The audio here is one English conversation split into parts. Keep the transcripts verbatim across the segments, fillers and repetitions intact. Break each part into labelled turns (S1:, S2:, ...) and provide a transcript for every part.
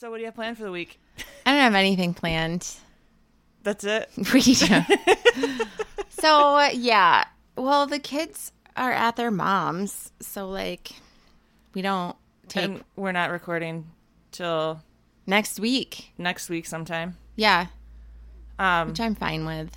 S1: So what do you have planned for the week?
S2: I don't have anything planned.
S1: That's it?
S2: We do. So, yeah. Well, the kids are at their mom's. So, like, we don't take...
S1: And we're not recording till...
S2: Next week.
S1: Next week sometime.
S2: Yeah.
S1: Um,
S2: Which I'm fine with.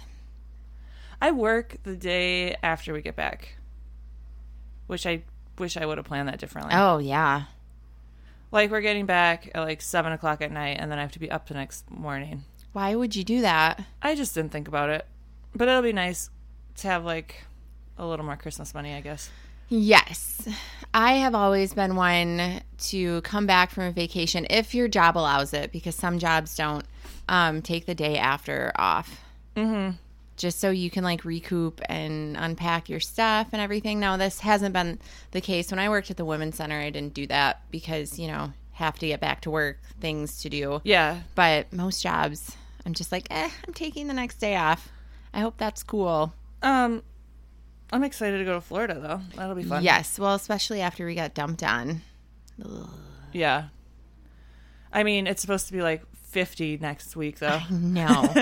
S1: I work the day after we get back. Which I wish I would have planned that differently.
S2: Oh, yeah.
S1: Like, we're getting back at, like, seven o'clock at night, and then I have to be up the next morning.
S2: Why would you do that?
S1: I just didn't think about it. But it'll be nice to have, like, a little more Christmas money, I guess.
S2: Yes. I have always been one to come back from a vacation if your job allows it, because some jobs don't, um, take the day after off.
S1: Mm-hmm.
S2: Just so you can, like, recoup and unpack your stuff and everything. Now, this hasn't been the case. When I worked at the Women's Center, I didn't do that because, you know, have to get back to work, things to do.
S1: Yeah.
S2: But most jobs, I'm just like, eh, I'm taking the next day off. I hope that's cool.
S1: Um, I'm excited to go to Florida, though. That'll be fun.
S2: Yes. Well, especially after we got dumped on. Ugh.
S1: Yeah. I mean, it's supposed to be, like, fifty next week, though.
S2: I know.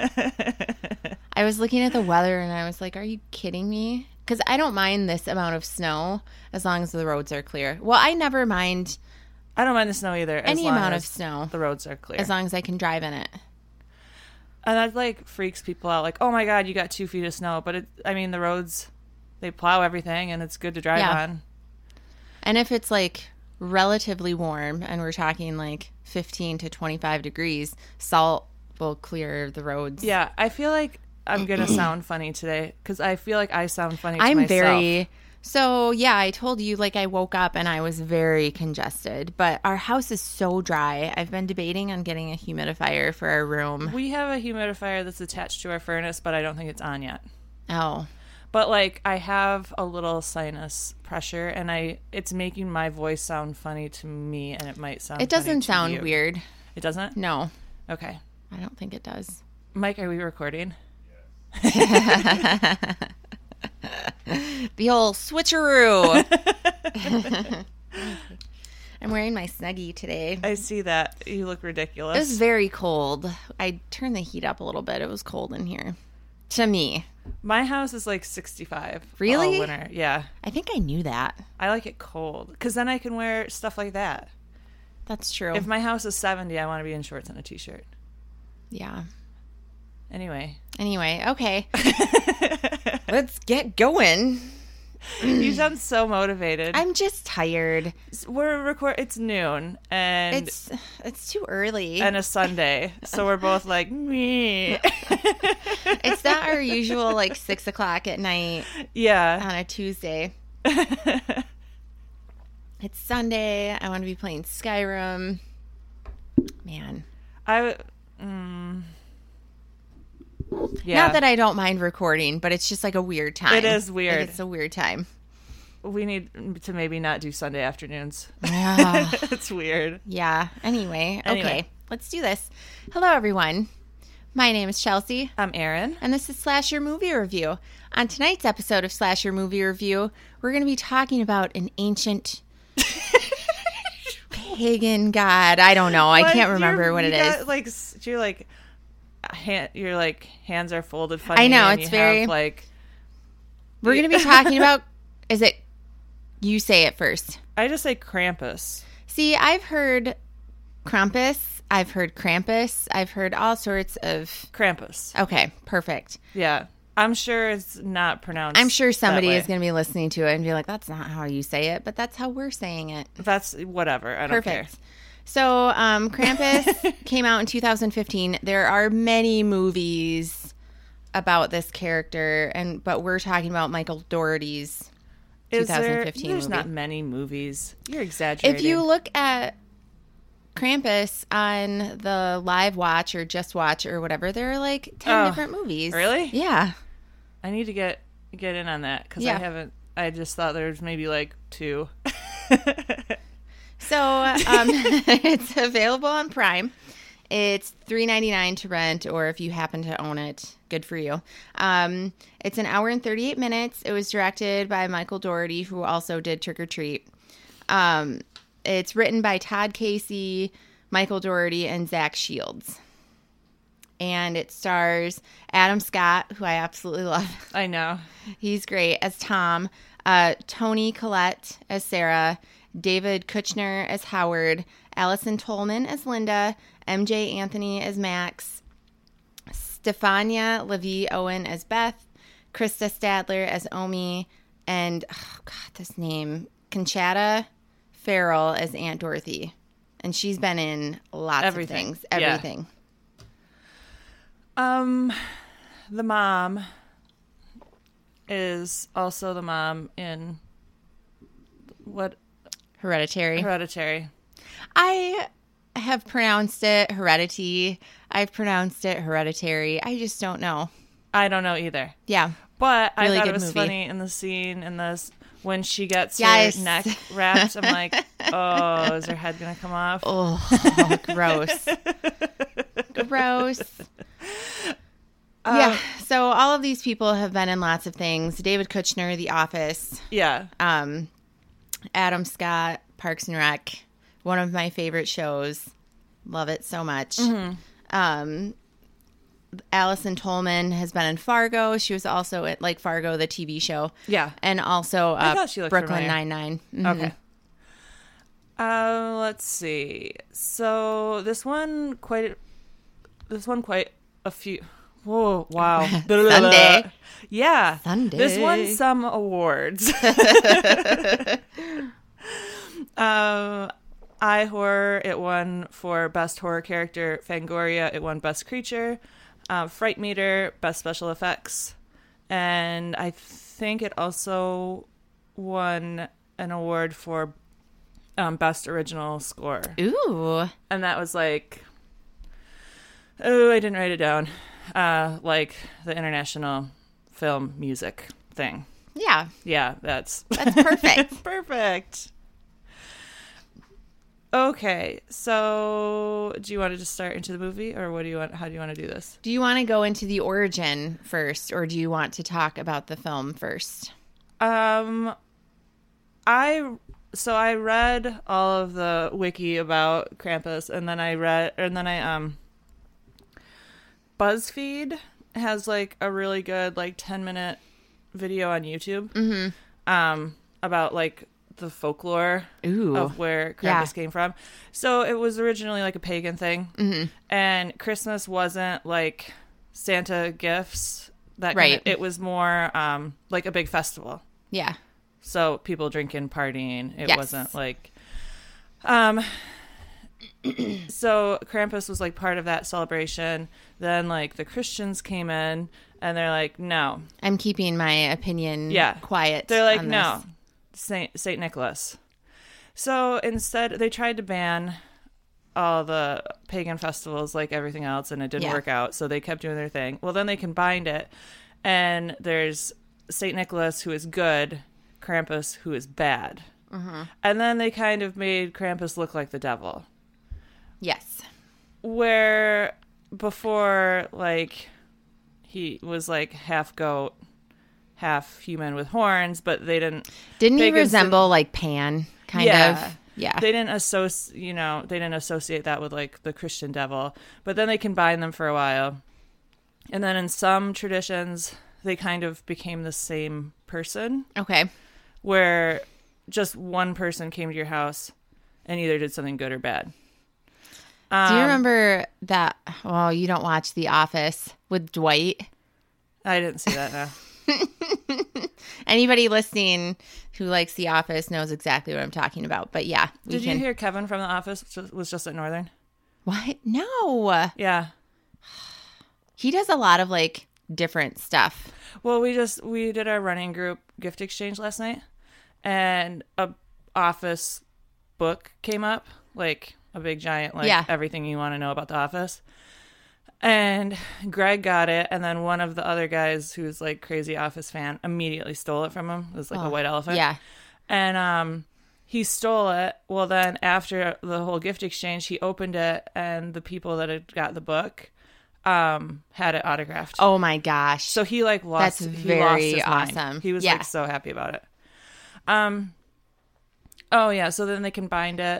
S2: I was looking at the weather and I was like, are you kidding me? Because I don't mind this amount of snow as long as the roads are clear. Well, I never mind
S1: I don't mind the snow either. As
S2: any
S1: long
S2: amount
S1: as
S2: of snow
S1: the roads are clear.
S2: as long as I can drive in it.
S1: And that, like, freaks people out. Like, oh, my God, you got two feet of snow. But, it, I mean, the roads, they plow everything, and it's good to drive
S2: Yeah.
S1: on.
S2: And if it's, like, relatively warm and we're talking, like, fifteen to twenty-five degrees, salt will clear the roads.
S1: Yeah, I feel like I'm going to sound funny today because I feel like I sound funny to
S2: I'm
S1: myself.
S2: very... So, yeah, I told you, like, I woke up and I was very congested. But our house is so dry. I've been debating on getting a humidifier for our room.
S1: We have a humidifier that's attached to our furnace, but I don't think it's on yet.
S2: Oh.
S1: But, like, I have a little sinus pressure, and I it's making my voice sound funny to me, and it might sound
S2: It
S1: funny
S2: doesn't
S1: to
S2: sound
S1: you.
S2: weird.
S1: It doesn't?
S2: No.
S1: Okay.
S2: I don't think it does.
S1: Mike, are we recording?
S2: The old switcheroo. I'm wearing my Snuggie today.
S1: I see that. You look ridiculous.
S2: It was very cold. I turned the heat up a little bit. It was cold in here. To me.
S1: My house is like sixty-five.
S2: Really?
S1: All winter. Yeah.
S2: I think I knew that.
S1: I like it cold because then I can wear stuff like that.
S2: That's true.
S1: If my house is seventy, I want to be in shorts and a t-shirt.
S2: Yeah.
S1: Anyway.
S2: Anyway, okay. Let's get going.
S1: You sound so motivated.
S2: I'm just tired.
S1: We're record. It's noon and
S2: It's it's too early.
S1: and a Sunday, so we're both like me.
S2: It's not our usual like six o'clock at night
S1: Yeah.
S2: on a Tuesday. It's Sunday. I want to be playing Skyrim. Man.
S1: I. Mm, yeah.
S2: Not that I don't mind recording, but it's just like a weird time.
S1: It is weird.
S2: Like, it's a weird time.
S1: We need to maybe not do Sunday afternoons.
S2: Yeah.
S1: It's weird.
S2: Yeah. Anyway,
S1: Anyway.
S2: okay. Let's do this. Hello, everyone. My name is Chelsea,
S1: I'm Erin.
S2: and this is Slasher Movie Review. On tonight's episode of Slasher Movie Review, we're going to be talking about an ancient pagan god. I don't know. I
S1: What?
S2: can't remember
S1: You're-
S2: what
S1: you
S2: it is.
S1: got, Like s- you're like, hand, your like hands are folded funny.
S2: I know,
S1: and
S2: it's
S1: you
S2: very-
S1: have, like.
S2: We're going to be talking about, is it, you say it first.
S1: I just say Krampus.
S2: See, I've heard Krampus. I've heard Krampus. I've heard all sorts of.
S1: Krampus.
S2: Okay, perfect.
S1: Yeah, I'm sure it's not pronounced.
S2: I'm sure somebody
S1: that way.
S2: is going to be listening to it and be like, that's not how you say it, but that's how we're saying it.
S1: That's whatever. I don't
S2: Perfect. So, um, Krampus came out in two thousand fifteen. There are many movies about this character, and but we're talking about Michael Dougherty's
S1: care. Is there,
S2: twenty fifteen
S1: there's
S2: movie.
S1: not many movies. You're exaggerating.
S2: If you look at Krampus on the Live Watch or Just Watch or whatever, there are like ten
S1: Oh,
S2: different movies.
S1: really?
S2: Yeah.
S1: I need to get get in on that because
S2: Yeah.
S1: I haven't. I just thought there was maybe like two.
S2: So um, it's available on Prime. It's three ninety-nine to rent, or if you happen to own it, good for you. Um, it's an hour and thirty-eight minutes. It was directed by Michael Dougherty, who also did Trick or Treat. Um, it's written by Todd Casey, Michael Dougherty, and Zach Shields. And it stars Adam Scott, who I absolutely love.
S1: I know.
S2: He's great as Tom. Uh, Toni Collette as Sarah. David Kushner as Howard. Allison Tolman as Linda. M J Anthony as Max. Stefania Levy Owen as Beth. Krista Stadler as Omi. And, oh God, this name. Conchata Farrell as Aunt Dorothy. And she's been in lots
S1: Everything.
S2: of things. Everything.
S1: Yeah. Um, the mom is also the mom in what?
S2: Hereditary.
S1: Hereditary.
S2: I have pronounced it heredity. I've pronounced it hereditary. I just don't know.
S1: I don't know either.
S2: Yeah.
S1: But
S2: Really
S1: I thought
S2: good
S1: it was
S2: movie.
S1: funny in the scene in this when she gets
S2: Yes.
S1: her neck wrapped. I'm like, oh, is her head going to come off?
S2: Oh, gross. Gross.
S1: Um,
S2: yeah. So all of these people have been in lots of things. David Kushner, The Office.
S1: Yeah.
S2: Um, Adam Scott, Parks and Rec. One of my favorite shows. Love it so much.
S1: Mm-hmm.
S2: Um, Allison Tolman has been in Fargo. She was also at like Fargo, the T V show.
S1: Yeah.
S2: And also
S1: I
S2: uh,
S1: thought she looked
S2: Brooklyn
S1: familiar.
S2: Nine-Nine. Mhm.
S1: Okay. Uh, let's see. So this one quite, this one quite a few. Whoa! Wow.
S2: Sunday.
S1: Yeah.
S2: Sunday.
S1: This won some awards. um, iHorror. It won for best horror character. Fangoria. It won best creature. Uh, Fright Meter. Best special effects. And I think it also won an award for um, best original score.
S2: Ooh.
S1: And that was like, oh, I didn't write it down. Uh, like the international film music thing.
S2: Yeah.
S1: Yeah, that's
S2: That's perfect.
S1: perfect. Okay, so do you want to just start into the movie, or what do you want? How do you want to do this?
S2: Do you want to go into the origin first, or do you want to talk about the film first?
S1: Um, I so I read all of the wiki about Krampus, and then I read, and then I um. BuzzFeed has like a really good like ten minute video on YouTube
S2: Mm-hmm.
S1: um, about like the folklore
S2: Ooh.
S1: of where Krampus
S2: Yeah.
S1: came from. So it was originally like a pagan thing,
S2: Mm-hmm.
S1: and Christmas wasn't like Santa gifts. That kind
S2: Right.
S1: of, it was more um, like a big festival.
S2: Yeah.
S1: So people drinking, partying. It
S2: Yes.
S1: wasn't like, um. So Krampus was like part of that celebration. Then like the Christians came in and they're like, no.
S2: I'm keeping my opinion
S1: Yeah.
S2: quiet.
S1: They're like,
S2: on
S1: no,
S2: this.
S1: Saint Saint Nicholas. So instead, they tried to ban all the pagan festivals like everything else, and it didn't
S2: Yeah.
S1: work out. So they kept doing their thing. Well, then they combined it, and there's Saint Nicholas, who is good, Krampus, who is bad.
S2: Mm-hmm.
S1: And then they kind of made Krampus look like the devil.
S2: Yes.
S1: Where before, like, he was like half goat, half human with horns, but they didn't.
S2: Didn't he
S1: Pagans
S2: resemble like Pan, kind
S1: Yeah.
S2: of? Yeah.
S1: They didn't associate, you know, they didn't associate that with like the Christian devil. But then they combined them for a while, and then in some traditions, they kind of became the same person,
S2: Okay.
S1: where just one person came to your house and either did something good or bad. Um,
S2: Do you remember that? Well, you don't watch The Office with Dwight.
S1: I didn't see that. No.
S2: Anybody listening who likes The Office knows exactly what I'm talking about. But yeah, we
S1: Did
S2: can...
S1: you hear Kevin from The Office was just at Northern?
S2: What? No.
S1: Yeah.
S2: He does a lot of like different stuff.
S1: Well, we just we did our running group gift exchange last night, and a Office book came up, like a big giant, like
S2: Yeah.
S1: everything you want to know about The Office. And Greg got it, and then one of the other guys who's like crazy Office fan immediately stole it from him. It was like a
S2: Oh,
S1: white elephant.
S2: Yeah.
S1: And um, he stole it. Well, then after the whole gift exchange, he opened it, and the people that had got the book um, had it autographed.
S2: Oh my gosh.
S1: So he like lost.
S2: That's
S1: he
S2: very
S1: lost his mind.
S2: awesome.
S1: He was
S2: Yeah.
S1: like so happy about it. Um. Oh yeah. So then they combined it.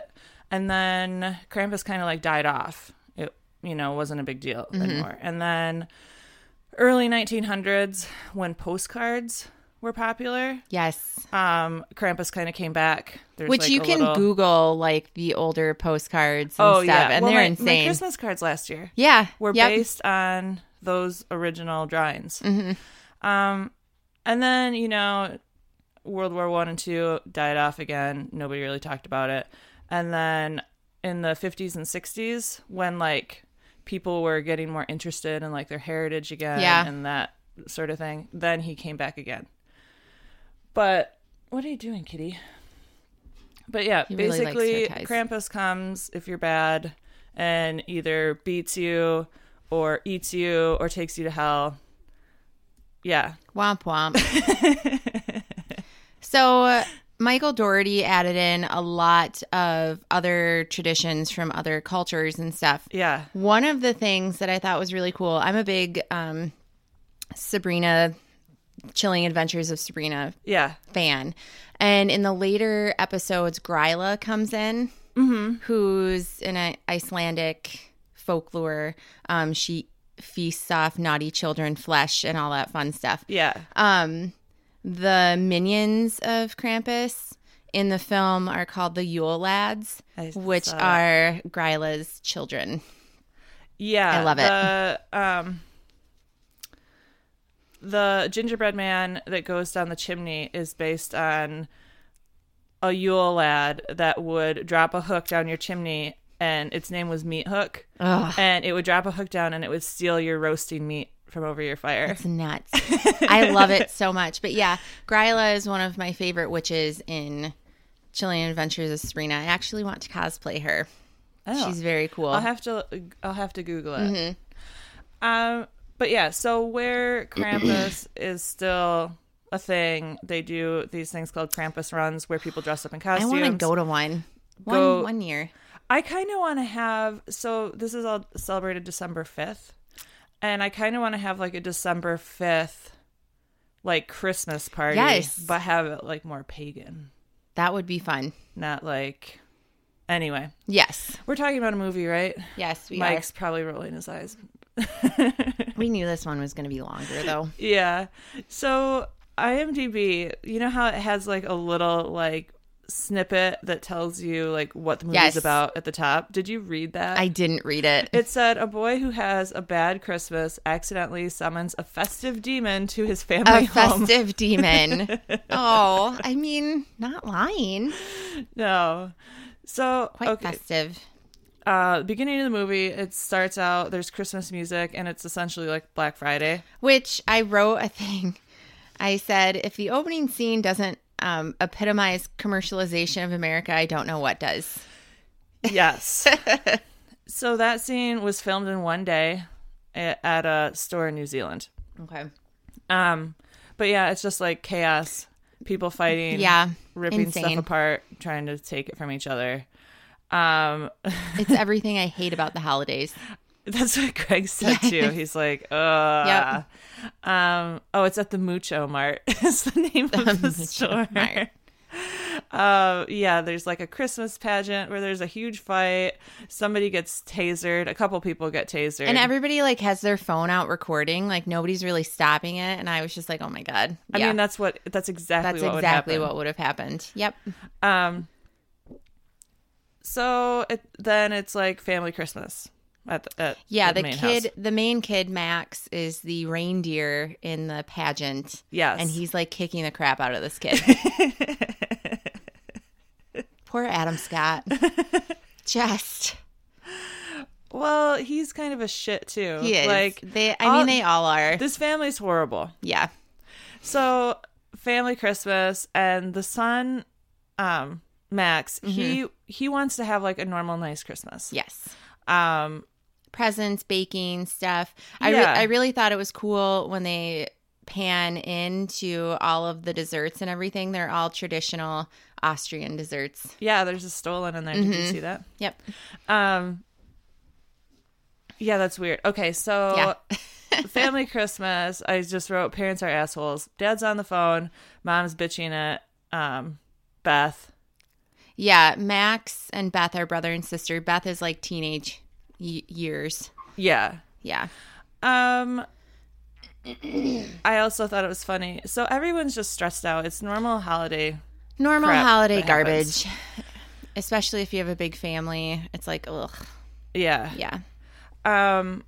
S1: And then Krampus kind of like died off. It, you know, wasn't a big deal mm-hmm. anymore. And then early nineteen hundreds, when postcards were popular.
S2: Yes.
S1: Um, Krampus kind of came back. There's
S2: Which
S1: like
S2: you can
S1: little...
S2: Google, like, the older postcards and
S1: oh,
S2: stuff,
S1: yeah.
S2: and
S1: well,
S2: they're
S1: my,
S2: insane.
S1: My Christmas cards last year
S2: yeah.
S1: were
S2: yep.
S1: based on those original drawings.
S2: Mm-hmm.
S1: Um, and then, you know, World War One and Two died off again. Nobody really talked about it. And then in the fifties and sixties, when, like, people were getting more interested in, like, their heritage again
S2: yeah.
S1: and that sort of thing, then he came back again. But what are you doing, kitty? But yeah,
S2: he really
S1: basically, Krampus comes if you're bad and either beats you or eats you or takes you to hell. Yeah.
S2: Womp womp. So uh, Michael Dougherty added in a lot of other traditions from other cultures and stuff.
S1: Yeah.
S2: One of the things that I thought was really cool, I'm a big um, Sabrina... Chilling Adventures of Sabrina
S1: yeah.
S2: fan. And in the later episodes, Gryla comes in,
S1: mm-hmm.
S2: who's an I- Icelandic folklore. Um, she feasts off naughty children flesh and all that fun stuff.
S1: Yeah.
S2: Um, the minions of Krampus in the film are called the Yule Lads, which are Gryla's children.
S1: Yeah.
S2: I love it.
S1: The, um... The gingerbread man that goes down the chimney is based on a Yule lad that would drop a hook down your chimney, and its name was Meat Hook.
S2: Ugh.
S1: And it would drop a hook down, and it would steal your roasting meat from over your fire.
S2: It's nuts. I love it so much. But yeah, Gryla is one of my favorite witches in Chilling Adventures of Sabrina. I actually want to cosplay her. Oh. She's very cool.
S1: I'll have to. I'll have to Google it.
S2: Mm-hmm.
S1: Um. But yeah, so where Krampus is still a thing, they do these things called Krampus runs where people dress up in costumes.
S2: I want to go to one. One,
S1: go,
S2: one year.
S1: I kind of want to have, so this is all celebrated December fifth. And I kind of want to have like a December fifth, like Christmas party.
S2: Yes.
S1: But have it like more pagan.
S2: That would be fun.
S1: Not like, anyway.
S2: Yes.
S1: We're talking about a movie, right?
S2: Yes, we
S1: Mike's
S2: are.
S1: probably rolling his eyes.
S2: We knew this one was going to be longer, though.
S1: Yeah. So IMDb, you know how it has like a little like snippet that tells you like what the movie's
S2: yes.
S1: about at the top? Did you read that?
S2: I didn't read it.
S1: It said a boy who has a bad Christmas accidentally summons a festive demon to his family
S2: a
S1: home.
S2: festive demon. Oh, I mean, not lying.
S1: No. So
S2: quite
S1: okay.
S2: festive.
S1: Uh, beginning of the movie, it starts out, there's Christmas music, and it's essentially like Black Friday.
S2: Which I wrote a thing. I said, if the opening scene doesn't um, epitomize commercialization of America, I don't know what does.
S1: Yes. So that scene was filmed in one day at a store in New Zealand.
S2: Okay.
S1: Um, but yeah, it's just like chaos, people fighting,
S2: yeah,
S1: ripping
S2: insane.
S1: stuff apart, trying to take it from each other. Um,
S2: it's everything I hate about the holidays.
S1: That's what Greg said too. He's like, uh,
S2: yep.
S1: um, oh, it's at the Mucho Mart. It's the name
S2: the
S1: of the
S2: Mucho
S1: store.
S2: Mart.
S1: Uh, yeah, there's like a Christmas pageant where there's a huge fight. Somebody gets tasered. A couple people get tasered.
S2: And everybody like has their phone out recording. Like nobody's really stopping it. And I was just like, oh my God.
S1: I
S2: yeah.
S1: mean, that's what, that's exactly
S2: that's
S1: what
S2: exactly
S1: would happen.
S2: what would have happened. Yep.
S1: Um, so it, then it's like family Christmas. At the, at
S2: yeah,
S1: the,
S2: the
S1: main
S2: kid,
S1: house.
S2: the main kid, Max, is the reindeer in the pageant.
S1: Yes.
S2: And he's like kicking the crap out of this kid. Poor Adam Scott. Just.
S1: Well, he's kind of a shit too.
S2: He is.
S1: Like
S2: they, I
S1: all,
S2: mean, they all are.
S1: This family's horrible.
S2: Yeah.
S1: So, family Christmas, and the son, um, Max, mm-hmm. he he wants to have like a normal, nice Christmas.
S2: Yes.
S1: Um,
S2: presents, baking stuff. I
S1: yeah.
S2: re- I really thought it was cool when they pan into all of the desserts and everything. They're all traditional Austrian desserts.
S1: Yeah, there's a Stollen in there.
S2: Mm-hmm.
S1: Did you see that?
S2: Yep.
S1: Um. Yeah, that's weird. Okay, so
S2: yeah.
S1: family Christmas. I just wrote parents are assholes. Dad's on the phone. Mom's bitching at um, Beth.
S2: Yeah, Max and Beth are brother and sister. Beth is like teenage y- years.
S1: Yeah.
S2: Yeah.
S1: Um, I also thought it was funny. So everyone's just stressed out. It's normal holiday.
S2: Normal
S1: crap
S2: holiday
S1: that happens.
S2: garbage. Especially if you have a big family. It's like, ugh.
S1: Yeah.
S2: Yeah.
S1: Um.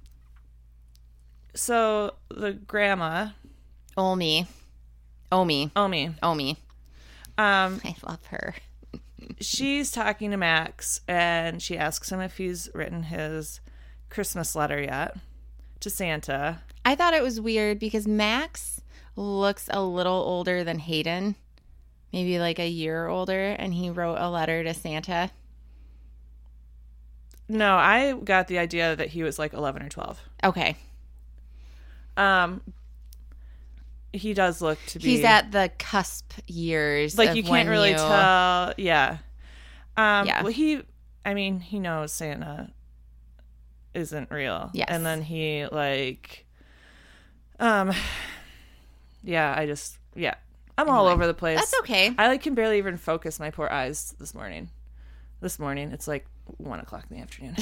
S1: So the grandma,
S2: Omi. Omi.
S1: Omi,
S2: Omi.
S1: um,
S2: I love her.
S1: she's talking to Max, and she asks him if he's written his Christmas letter yet to Santa.
S2: I thought it was weird because Max looks a little older than Hayden. Maybe like a year older, and he wrote a letter to Santa.
S1: No, I got the idea that he was like eleven or twelve.
S2: Okay.
S1: Um, he does look to be.
S2: He's at the cusp years.
S1: like
S2: of
S1: you
S2: when
S1: can't really
S2: you-
S1: tell. Yeah. Um,
S2: Yeah.
S1: Well, he. I mean, he knows Santa isn't real.
S2: Yes.
S1: And then he like. Um. Yeah, I just yeah, I'm all
S2: Anyway,
S1: over the place.
S2: That's okay.
S1: I like can barely even focus my poor eyes this morning. This morning, it's like one o'clock in the afternoon.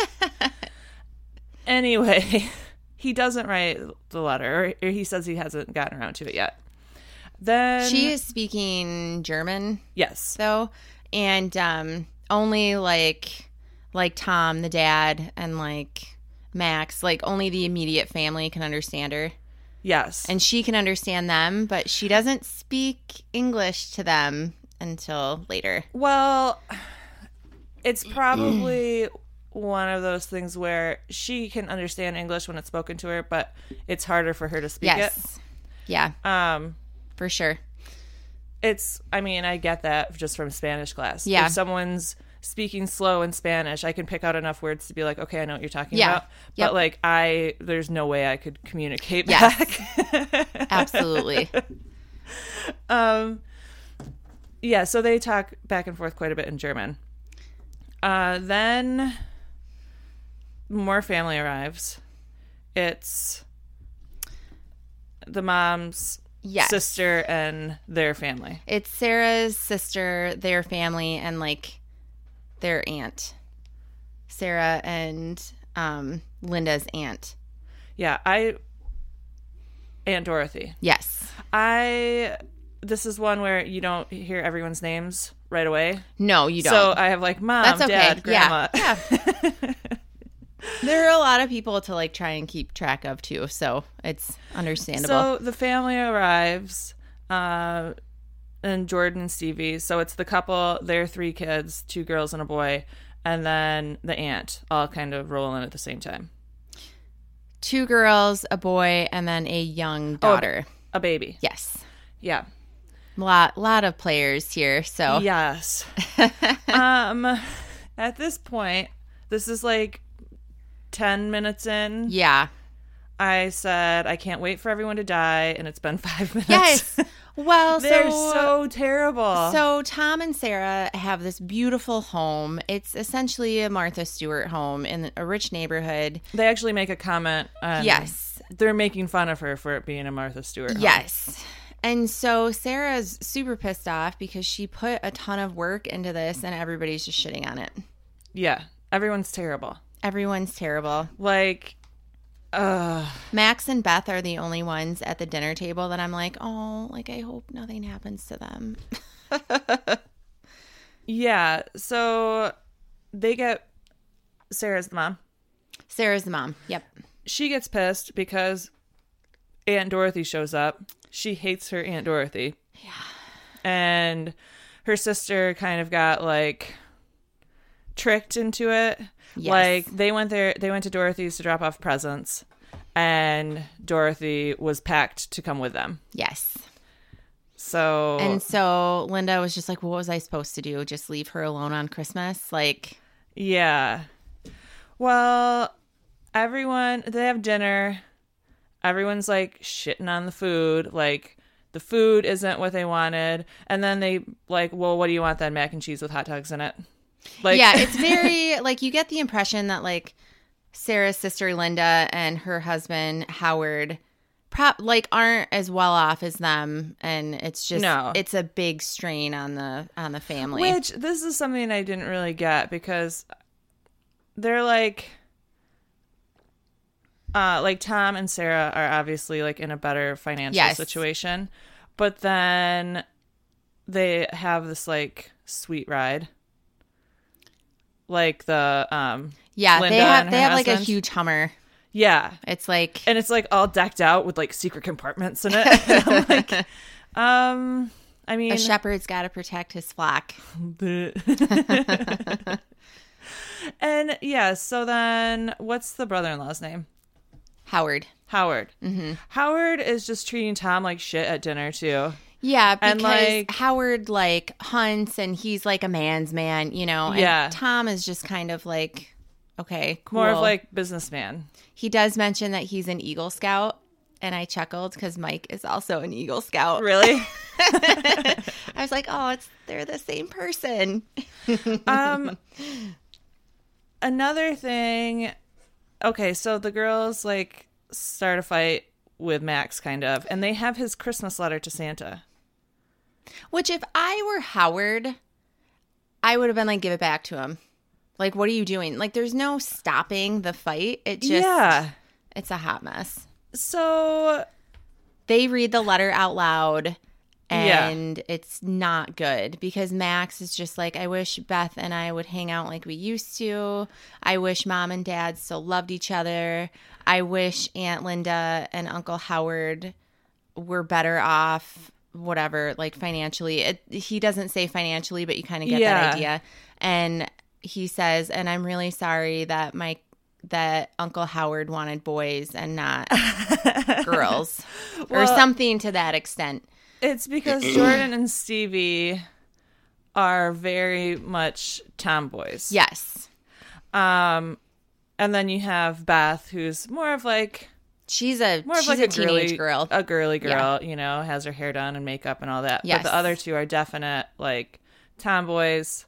S1: Anyway, he doesn't write the letter, or he says he hasn't gotten around to it yet. Then
S2: She is speaking German,
S1: yes,
S2: though, and um, only like like Tom, the dad, and like Max, like only the immediate family can understand her.
S1: yes,
S2: And she can understand them, but she doesn't speak English to them until later.
S1: well, it's probably one of those things where she can understand English when it's spoken to her, but it's harder for her to speak
S2: Yes. Yeah,
S1: it. Um,
S2: for sure.
S1: it's, I mean, I get that just from Spanish class.
S2: Yeah.
S1: If someone's speaking slow in Spanish, I can pick out enough words to be like, okay, I know what you're talking
S2: Yeah.
S1: about.
S2: Yep.
S1: But like, I, there's no way I could communicate
S2: Yes.
S1: back.
S2: Absolutely.
S1: Um, yeah, so they talk back and forth quite a bit in German. Uh, then more family arrives. It's the mom's
S2: Yes.
S1: sister and their family.
S2: It's Sarah's sister, their family, and like their aunt. Sarah and um, Linda's aunt.
S1: Yeah, I Aunt Dorothy.
S2: Yes.
S1: I this is one where you don't hear everyone's names right away.
S2: No, you don't.
S1: So I have like mom,
S2: That's okay.
S1: dad, grandma.
S2: Yeah. yeah. There are a lot of people to like try and keep track of too, so it's understandable.
S1: So the family arrives, uh, and Jordan and Stevie. So it's the couple, their three kids, two girls and a boy, and then the aunt, all kind of roll in at the same time.
S2: Two girls, a boy, and then a young daughter.
S1: A baby.
S2: Yes.
S1: Yeah.
S2: Lot lot of players here, so
S1: Yes. um, at this point, this is like ten minutes in.
S2: yeah.
S1: I said, I can't wait for everyone to die, and it's been five minutes.
S2: Yes. Well,
S1: They're
S2: so
S1: so terrible.
S2: So Tom and Sarah have this beautiful home. It's essentially a Martha Stewart home in a rich neighborhood.
S1: They actually make a comment. On,
S2: Yes.
S1: They're making fun of her for it being a Martha Stewart home.
S2: Yes. And so Sarah's super pissed off because she put a ton of work into this and everybody's just shitting on it.
S1: Yeah. Everyone's terrible.
S2: Everyone's terrible.
S1: Like, uh,
S2: Max and Beth are the only ones at the dinner table that I'm like, oh, like I hope nothing happens to them.
S1: yeah. So they get Sarah's the mom.
S2: Sarah's the mom. Yep.
S1: She gets pissed because Aunt Dorothy shows up. She hates her Aunt Dorothy.
S2: Yeah.
S1: And her sister kind of got like tricked into it.
S2: Yes.
S1: Like they went there, they went to Dorothy's to drop off presents, and Dorothy was packed to come with them.
S2: Yes.
S1: So
S2: And so Linda was just like, what was I supposed to do? Just leave her alone on Christmas? Like,
S1: yeah. Well, everyone, they have dinner. Everyone's like shitting on the food. Like the food isn't what they wanted. And then they like, well, what do you want then? Mac and cheese with hot dogs in it. Like,
S2: yeah, it's very, like, you get the impression that, like, Sarah's sister Linda and her husband Howard prop like aren't as well off as them, and it's just
S1: No.
S2: it's a big strain on the on the family.
S1: Which, this is something I didn't really get, because they're like, uh, like Tom and Sarah are obviously like in a better financial
S2: Yes.
S1: situation, but then they have this like sweet ride, like the um,
S2: yeah,
S1: Linda
S2: they have
S1: and
S2: they
S1: her
S2: have like a
S1: husband.
S2: huge Hummer.
S1: Yeah,
S2: It's like
S1: and it's like all decked out with like secret compartments in it. I'm like, um, I mean,
S2: a shepherd's got to protect his flock.
S1: and yeah, so then what's the brother-in-law's name?
S2: Howard.
S1: Howard. Mm-hmm. Howard is just treating Tom like shit at dinner too.
S2: Yeah, because
S1: And, like-
S2: Howard like hunts and he's like a man's man, you know. And
S1: Yeah.
S2: Tom is just kind of like, okay, cool.
S1: More of like businessman.
S2: He does mention that he's an Eagle Scout, and I chuckled because Mike is also an Eagle Scout.
S1: Really?
S2: I was like, oh, it's they're the same person.
S1: um, another thing. Okay, so the girls like start a fight with Max, kind of, and they have his Christmas letter to Santa.
S2: Which, if I were Howard, I would have been like, give it back to him. Like, what are you doing? Like, there's no stopping the fight. It just,
S1: Yeah.
S2: it's a hot mess.
S1: So
S2: They read the letter out loud,
S1: Yeah.
S2: and it's not good because Max is just like, I wish Beth and I would hang out like we used to. I wish Mom and Dad still loved each other. I wish Aunt Linda and Uncle Howard were better off, whatever, like financially. It, he doesn't say financially, but you kind of get
S1: Yeah.
S2: that idea. And he says, and I'm really sorry that my that Uncle Howard wanted boys and not girls, or
S1: Well-
S2: something to that extent.
S1: it's because Jordan and Stevie are very much tomboys.
S2: Yes.
S1: Um, and then you have Beth, who's more of like
S2: She's a
S1: more of
S2: she's
S1: like
S2: a,
S1: a,
S2: teenage
S1: girly,
S2: girl.
S1: a girly girl. You know, has her hair done and makeup and all that.
S2: Yes.
S1: But the other two are definite like tomboys.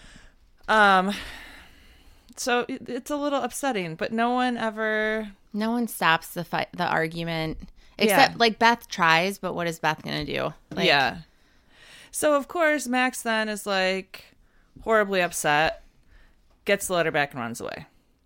S1: Um, so it- it's a little upsetting, but no one ever.
S2: No one stops the fight, the argument, except
S1: Yeah.
S2: like Beth tries. But what is Beth gonna do? Like,
S1: Yeah. So of course Max then is like horribly upset, gets the letter back and runs away.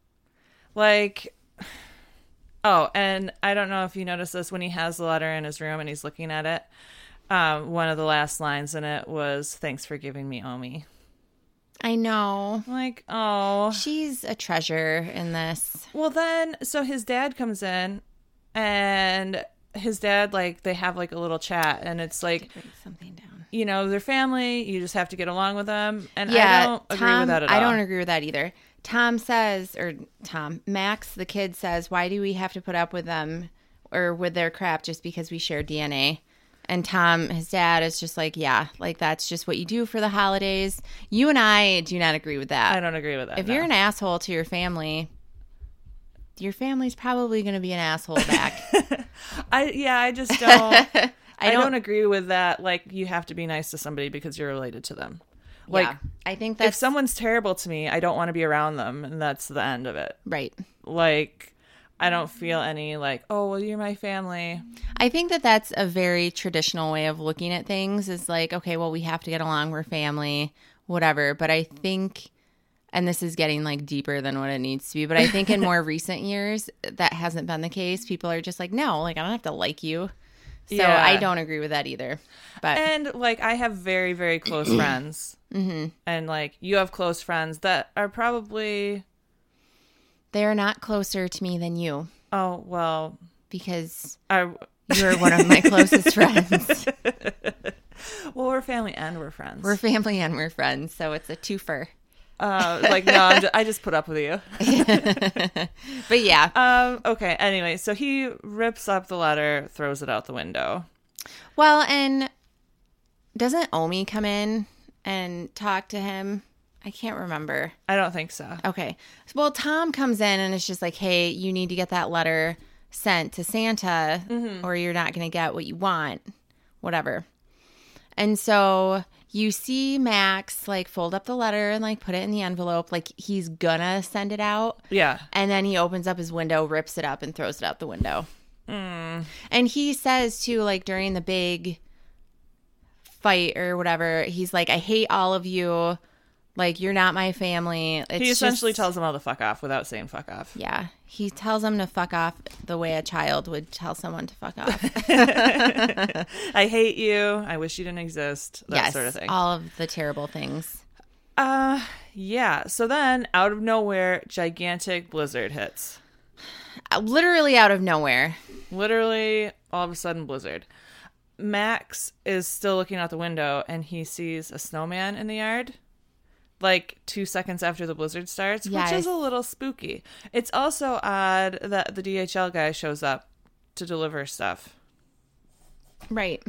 S1: Like, oh, and I don't know if you noticed this when he has the letter in his room and he's looking at it. Um, one of the last lines in it was, "Thanks for giving me Omi."
S2: I know.
S1: Like, oh.
S2: She's a treasure in this.
S1: Well, then, so his dad comes in, and his dad, like, they have like a little chat, and it's like,
S2: Write something down.
S1: you know, they're family. You just have to get along with them, and
S2: Yeah,
S1: I don't agree
S2: Tom,
S1: with that at
S2: I
S1: all.
S2: don't agree with that either. Tom says, or Tom, Max, the kid says, why do we have to put up with them or with their crap just because we share D N A? And Tom, his dad, is just like, yeah, like that's just what you do for the holidays. You and I do not agree with that.
S1: I don't agree with that.
S2: If
S1: no.
S2: you're an asshole to your family, your family's probably going to be an asshole back.
S1: I yeah, I just don't.
S2: I
S1: I,
S2: don't-
S1: don't, agree with that. Like, you have to be nice to somebody because you're related to them. Like,
S2: yeah, I think
S1: if
S2: that's
S1: someone's terrible to me, I don't want to be around them, and that's the end of it.
S2: right.
S1: Like, I don't feel any like, oh, well, you're my family.
S2: I think that that's a very traditional way of looking at things is like, okay, well, we have to get along. We're family, whatever. But I think, and this is getting like deeper than what it needs to be, but I think in more recent years, that hasn't been the case. People are just like, no, like, I don't have to like you. So
S1: Yeah.
S2: I don't agree with that either. But
S1: And like, I have very, very close friends, mm-hmm. and like, you have close friends that are probably,
S2: they're not closer to me than you
S1: oh, well,
S2: because
S1: I,
S2: you're one of my closest friends.
S1: well, we're family and we're friends.
S2: We're family and we're friends. So it's a twofer.
S1: uh, like, no, I'm just, I just put up with you.
S2: But yeah.
S1: Um, okay, anyway, so he rips up the letter, throws it out the window.
S2: Well, and doesn't Omi come in and talk to him? I can't remember.
S1: I don't think so.
S2: Okay. Well, Tom comes in and it's just like, hey, you need to get that letter sent to Santa or you're not going to get what you want. Whatever. And so you see Max like fold up the letter and like put it in the envelope like he's gonna send it out.
S1: Yeah.
S2: And then he opens up his window, rips it up and throws it out the window.
S1: Mm.
S2: And he says, too, like, during the big fight or whatever, he's like, I hate all of you. Like, you're not my family. It's
S1: He essentially
S2: just,
S1: tells them all to fuck off without saying fuck off.
S2: Yeah. He tells them to fuck off the way a child would tell someone to fuck off.
S1: I hate you. I wish you didn't exist. That
S2: yes,
S1: sort of thing.
S2: all of the terrible things.
S1: Uh, yeah. So then, out of nowhere, gigantic blizzard hits.
S2: Uh, Literally out of nowhere.
S1: Literally, all of a sudden, blizzard. Max is still looking out the window, and he sees a snowman in the yard, like two seconds after the blizzard starts,
S2: Yes.
S1: which is a little spooky. It's also odd that the D H L guy shows up to deliver stuff.
S2: Right.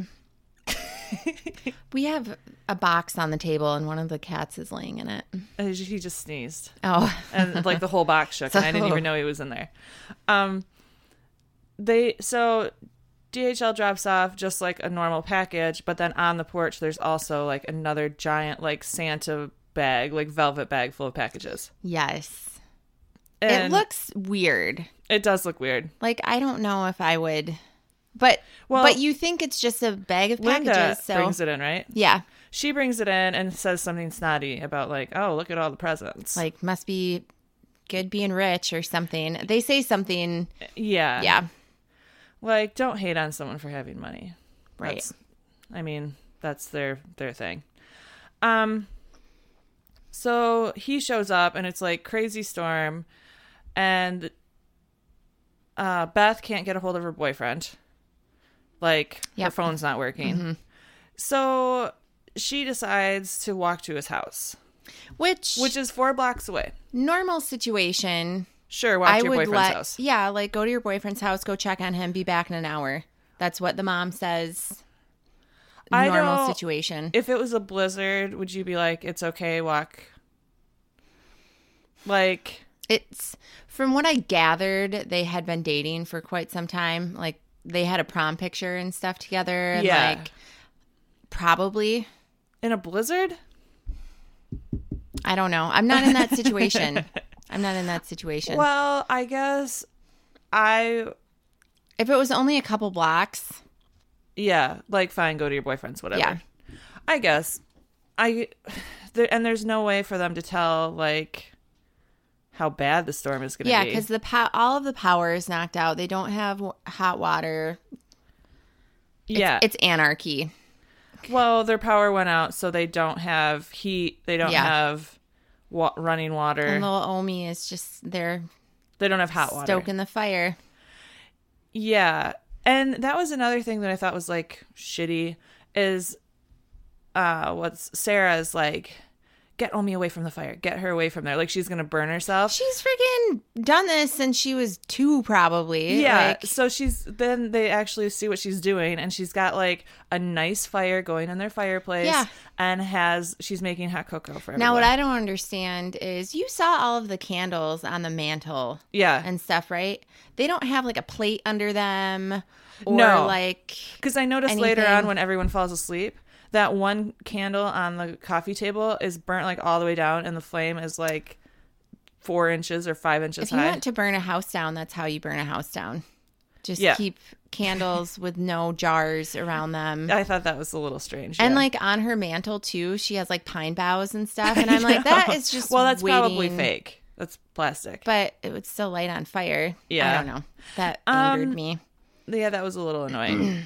S2: We have a box on the table, and one of the cats is laying in it.
S1: And he he just sneezed.
S2: Oh.
S1: And like the whole box shook, and I didn't even know he was in there. Um, they so D H L drops off just like a normal package, but then on the porch there's also like another giant like Santa bag, like velvet bag full of packages.
S2: Yes.
S1: And
S2: it looks weird.
S1: It does look weird.
S2: Like, I don't know if I would, but
S1: Well,
S2: but you think it's just a bag of
S1: Linda
S2: packages, so
S1: brings it in, right?
S2: yeah,
S1: She brings it in and says something snotty about like, oh, look at all the presents.
S2: like must be good being rich or something. They say something,
S1: yeah,
S2: yeah,
S1: like don't hate on someone for having money,
S2: right.
S1: That's, I mean, that's their their thing. Um. So he shows up and it's like crazy storm, and uh, Beth can't get a hold of her boyfriend. Like her
S2: Yep.
S1: phone's not working.
S2: Mm-hmm.
S1: So she decides to walk to his house,
S2: Which
S1: which is four blocks away.
S2: normal situation.
S1: Sure, walk
S2: I
S1: to your
S2: would
S1: boyfriend's
S2: let
S1: house.
S2: yeah, like go to your boyfriend's house, go check on him, be back in an hour. That's what the mom says.
S1: I
S2: Normal
S1: don't-
S2: situation.
S1: If it was a blizzard, would you be like, it's okay, walk? Like,
S2: It's from what I gathered, they had been dating for quite some time. Like they had a prom picture and stuff together. And
S1: Yeah.
S2: like probably.
S1: in a blizzard?
S2: I don't know. I'm not in that situation. I'm not in that situation.
S1: Well, I guess I,
S2: If it was only a couple blocks,
S1: yeah, like, fine, go to your boyfriend's, whatever.
S2: Yeah.
S1: I guess. I, there, and there's no way for them to tell, like, how bad the storm is going to
S2: yeah,
S1: be.
S2: because the po- all of the power is knocked out. They don't have w- hot water. It's,
S1: yeah.
S2: it's anarchy.
S1: Well, their power went out, so they don't have heat. They don't
S2: Yeah.
S1: have wa- running water.
S2: And little Omi is just there
S1: They don't have hot water.
S2: stoking the fire.
S1: Yeah. And that was another thing that I thought was like shitty is uh what's Sarah's like, get Omi away from the fire. Get her away from there. Like she's gonna burn herself.
S2: She's freaking done this since she was two, probably.
S1: Yeah.
S2: Like,
S1: So she's then they actually see what she's doing, and she's got like a nice fire going in their fireplace.
S2: Yeah.
S1: And has she's making hot cocoa for everyone.
S2: now, what I don't understand is you saw all of the candles on the mantle
S1: Yeah.
S2: and stuff, right? They don't have like a plate under them or
S1: No.
S2: like.
S1: Because I noticed later
S2: anything.
S1: on when everyone falls asleep, that one candle on the coffee table is burnt like all the way down, and the flame is like four inches or five inches
S2: If you
S1: high.
S2: want to burn a house down, that's how you burn a house down. Just
S1: Yeah.
S2: keep candles with no jars around them.
S1: I thought that was a little strange.
S2: And
S1: yeah.
S2: like on her mantle too, she has like pine boughs and stuff. And I'm like, that is just
S1: well, that's
S2: waiting,
S1: probably fake. That's plastic.
S2: But it would still light on fire.
S1: Yeah.
S2: I don't know. That angered
S1: Um,
S2: me.
S1: Yeah, that was a little annoying.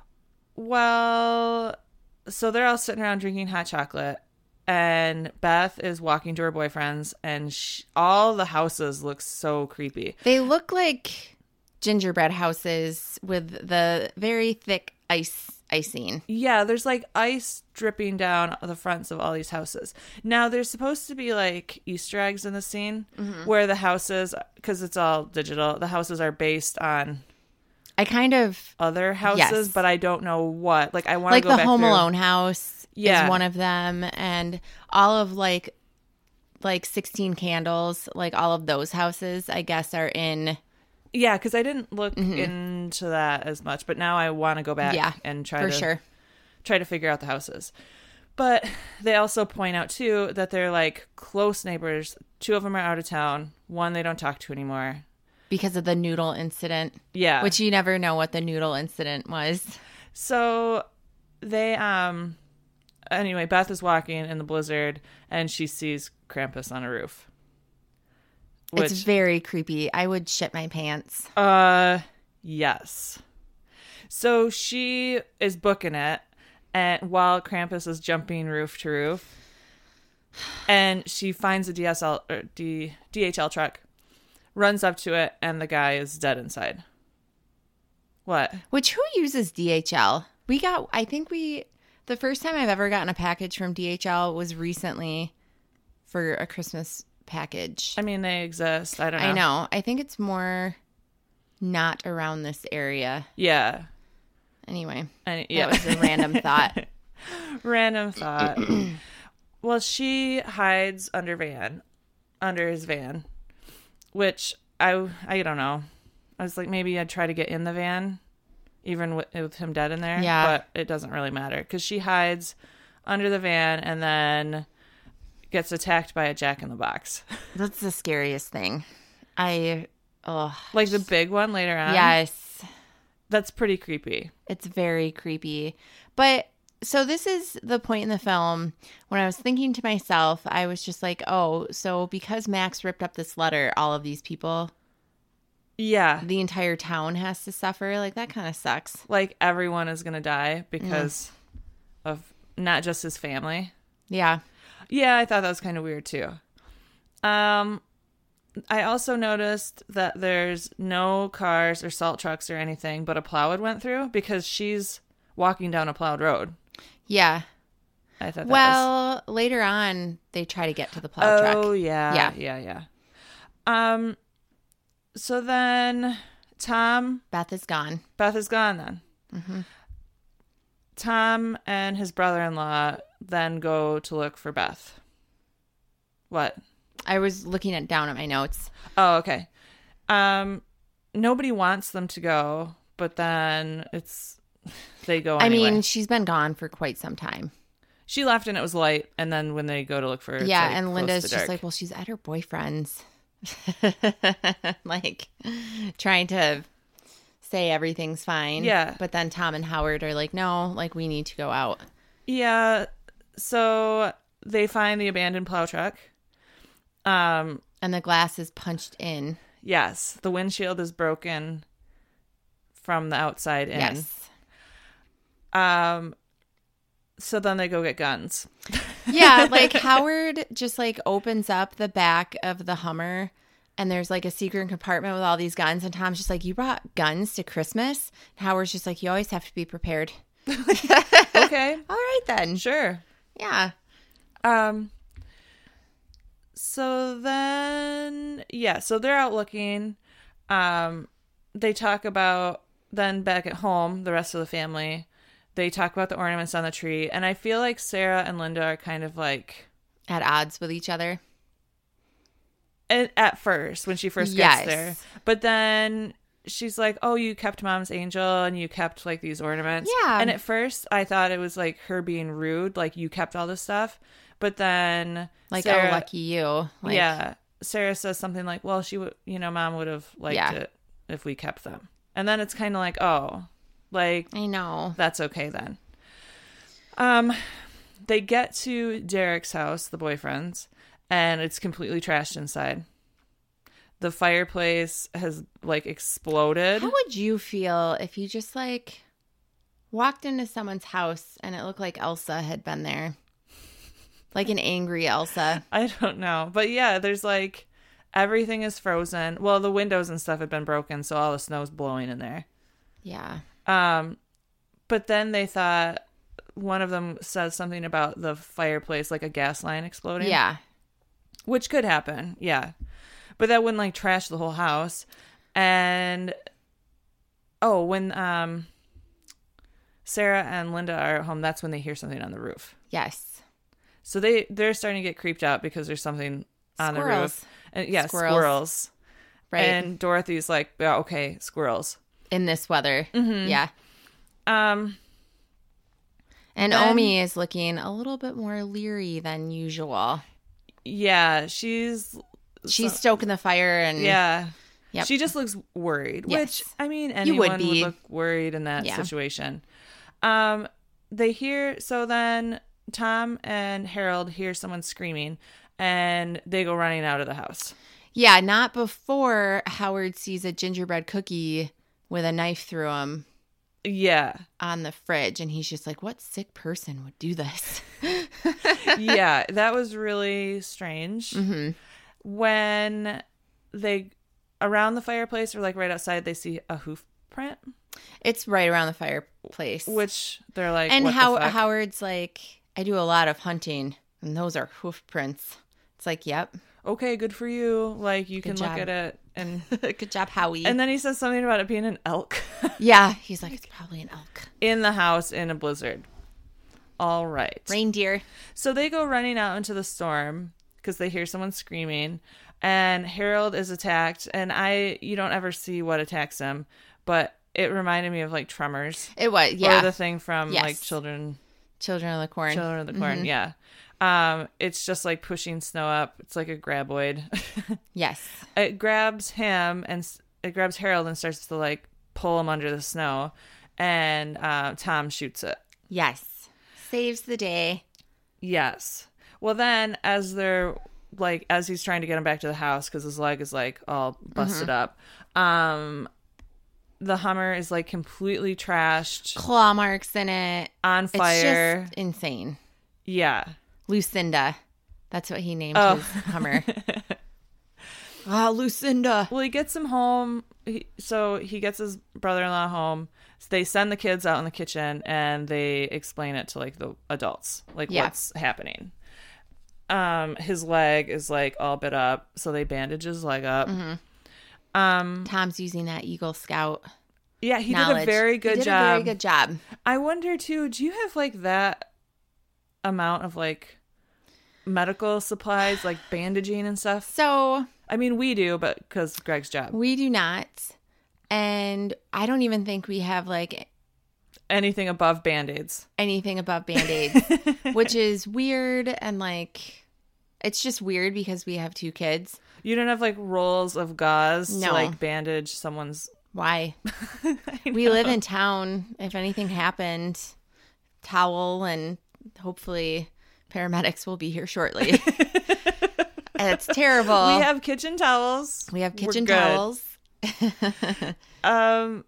S1: Well, so they're all sitting around drinking hot chocolate, and Beth is walking to her boyfriend's, and sh all the houses look so creepy.
S2: They look like gingerbread houses with the very thick ice icing.
S1: Yeah, there's like ice dripping down the fronts of all these houses. Now, there's supposed to be like Easter eggs in the scene
S2: Mm-hmm.
S1: where the houses, because it's all digital, the houses are based on
S2: I kind of
S1: other houses,
S2: Yes.
S1: but I don't know what. Like, I want to
S2: like
S1: go
S2: the
S1: back
S2: Home
S1: through.
S2: Alone house
S1: Yeah.
S2: is one of them, and all of like like sixteen Candles, like all of those houses, I guess, are in.
S1: Yeah, because I didn't look into that as much, but now I want to go back
S2: Yeah,
S1: and try
S2: for
S1: to
S2: sure.
S1: try to figure out the houses. But they also point out too that they're like close neighbors. Two of them are out of town. One they don't talk to anymore.
S2: Because of the noodle incident.
S1: Yeah.
S2: Which you never know what the noodle incident was.
S1: So they, um, anyway, Beth is walking in the blizzard and she sees Krampus on a roof. Which,
S2: it's very creepy. I would shit my pants.
S1: Uh, yes. So she is booking it, and while Krampus is jumping roof to roof, and she finds a D S L or D, D H L truck, runs up to it, and the guy is dead inside. What?
S2: Which, who uses D H L? We got, I think we, the first time I've ever gotten a package from D H L was recently for a Christmas package.
S1: I mean, they exist. I don't know.
S2: I know. I think it's more not around this area.
S1: Yeah.
S2: Anyway,
S1: And, yeah.
S2: that was a random thought.
S1: Random thought. Well, she hides under van, under his van, which I, I don't know. I was like, maybe I'd try to get in the van, even with, with him dead in there.
S2: Yeah.
S1: But it doesn't really matter because she hides under the van and then gets attacked by a Jack-in-the-Box.
S2: That's the scariest thing. I, oh.
S1: Like the big one later on.
S2: Yes.
S1: That's pretty creepy.
S2: It's very creepy. But so this is the point in the film when I was thinking to myself, I was just like, oh, so because Max ripped up this letter, all of these people,
S1: Yeah.
S2: the entire town has to suffer. Like, that kind of sucks.
S1: Like everyone is going to die because mm. of not just his family.
S2: Yeah.
S1: Yeah, I thought that was kind of weird too. Um, I also noticed that there's no cars or salt trucks or anything, but a plow had went through because she's walking down a plowed road.
S2: Yeah.
S1: I thought that
S2: well, was... later on, they try to get to the plow
S1: oh,
S2: truck.
S1: Oh, yeah.
S2: Yeah.
S1: Yeah, yeah. Um, so then Tom...
S2: Beth is gone.
S1: Beth is gone then.
S2: Mm-hmm.
S1: Tom and his brother-in-law then go to look for Beth. What?
S2: I was looking at down at my notes.
S1: Oh, okay. Um, nobody wants them to go, but then it's they go anyway.
S2: I mean, she's been gone for quite some time.
S1: She left and it was light, and then when they go to look for her,
S2: yeah,
S1: it's like
S2: and Linda's
S1: just
S2: dark. Like, well, she's at her boyfriend's, like trying to say everything's fine.
S1: Yeah,
S2: but then Tom and Howard are like, no, like we need to go out.
S1: Yeah, so they find the abandoned plow truck. Um,
S2: and the glass is punched in.
S1: Yes, the windshield is broken from the outside in.
S2: Yes.
S1: Um, so then they go get guns.
S2: Yeah, like Howard just like opens up the back of the Hummer and there's like a secret compartment with all these guns. And Tom's just like, you brought guns to Christmas? And Howard's just like, you always have to be prepared.
S1: Okay.
S2: All right then.
S1: Sure.
S2: Yeah.
S1: Um. So then, yeah, so they're out looking. Um, they talk about, then back at home, the rest of the family, they talk about the ornaments on the tree. And I feel like Sarah and Linda are kind of like...
S2: at odds with each other.
S1: At, at first, when she first
S2: yes.
S1: gets there. But then she's like, oh, you kept Mom's angel and you kept like these ornaments.
S2: Yeah.
S1: And at first I thought it was like her being rude, like you kept all this stuff. But then...
S2: Like,
S1: Sarah,
S2: oh, lucky you. Like,
S1: yeah. Sarah says something like, well, she would, you know, Mom would have liked
S2: yeah.
S1: it if we kept them. And then it's kind of like, oh, like,
S2: I know.
S1: That's okay then. Um, they get to Derek's house, the boyfriend's, and it's completely trashed inside. The fireplace has like exploded.
S2: How would you feel if you just like walked into someone's house and it looked like Elsa had been there? Like an angry Elsa.
S1: I don't know. But yeah, there's like everything is frozen. Well, the windows and stuff have been broken, so all the snow's blowing in there.
S2: Yeah.
S1: Um, but then they thought one of them said something about the fireplace, like a gas line exploding.
S2: Yeah.
S1: Which could happen. Yeah. But that wouldn't like trash the whole house. And oh, when um Sarah and Linda are at home, that's when they hear something on the roof.
S2: Yes.
S1: So they, they're starting to get creeped out because there's something on
S2: squirrels.
S1: the roof. And yeah, squirrels. squirrels.
S2: Right.
S1: And Dorothy's like, yeah, okay, squirrels.
S2: In this weather.
S1: Mm-hmm.
S2: Yeah.
S1: Um,
S2: and
S1: then,
S2: Omi is looking a little bit more leery than usual.
S1: Yeah, she's...
S2: She's
S1: so,
S2: stoking the fire and...
S1: Yeah.
S2: Yep.
S1: She just looks worried,
S2: Yes.
S1: which, I mean,
S2: You
S1: anyone
S2: would
S1: would,
S2: be.
S1: look worried in that
S2: Yeah.
S1: situation. Um, they hear, so then Tom and Harold hear someone screaming, and they go running out of the house.
S2: Yeah, not before Howard sees a gingerbread cookie with a knife through him
S1: Yeah.
S2: on the fridge, and he's just like, what sick person would do this?
S1: Yeah, that was really strange.
S2: hmm
S1: When they, around the fireplace or like right outside, they see a hoof print,
S2: It's right around the fireplace.
S1: which they're like,
S2: and
S1: what
S2: how
S1: the fuck?
S2: Howard's like, I do a lot of hunting, and those are hoof prints. It's like, yep.
S1: Okay, good for you. Like, you can
S2: Good
S1: look
S2: job.
S1: at it. And
S2: Good job, Howie.
S1: and then he says something about it being an elk
S2: yeah, he's like, it's probably an elk.
S1: in the house in a blizzard. All right.
S2: Reindeer.
S1: So they go running out into the storm because they hear someone screaming, and Harold is attacked. And I, you don't ever see what attacks him, but it reminded me of like Tremors.
S2: It was, yeah.
S1: Or the thing from
S2: Yes.
S1: like Children,
S2: Children of the Corn.
S1: Children of the Corn.
S2: Mhm.
S1: Yeah. Um, it's just like pushing snow up. It's like a graboid.
S2: Yes.
S1: It grabs him and s- it grabs Harold and starts to like pull him under the snow, and uh, Tom shoots it.
S2: Yes. Saves the day.
S1: Yes. Well, then as they're like, as he's trying to get him back to the house because his leg is like all busted up, um, the Hummer is like completely trashed,
S2: Claw marks in it.
S1: on fire.
S2: It's just insane.
S1: Yeah.
S2: Lucinda. That's what he named
S1: Oh.
S2: his Hummer. Ah, Lucinda.
S1: Well, he gets him home. He, so he gets his brother-in-law home. So they send the kids out in the kitchen and they explain it to like the adults, like
S2: Yeah.
S1: what's happening. Um, his leg is like all bit up, so they bandage his leg up.
S2: Mm-hmm.
S1: Um,
S2: Tom's using that Eagle Scout
S1: yeah, he
S2: knowledge.
S1: did a very good
S2: he did
S1: job.
S2: a very good job.
S1: I wonder too, do you have like that amount of like medical supplies, like bandaging and stuff?
S2: So
S1: I mean, we do, but because Greg's job.
S2: we do not. And I don't even think we have like
S1: Anything above Band-Aids.
S2: anything above Band-Aids, which is weird. And like, it's just weird because we have two kids.
S1: You don't have like rolls of gauze to
S2: No.
S1: like bandage someone's.
S2: Why? We live in town. If anything happened, towel, and hopefully paramedics will be here shortly. It's terrible.
S1: We have kitchen towels.
S2: We have
S1: We're
S2: kitchen
S1: good.
S2: towels.
S1: Um.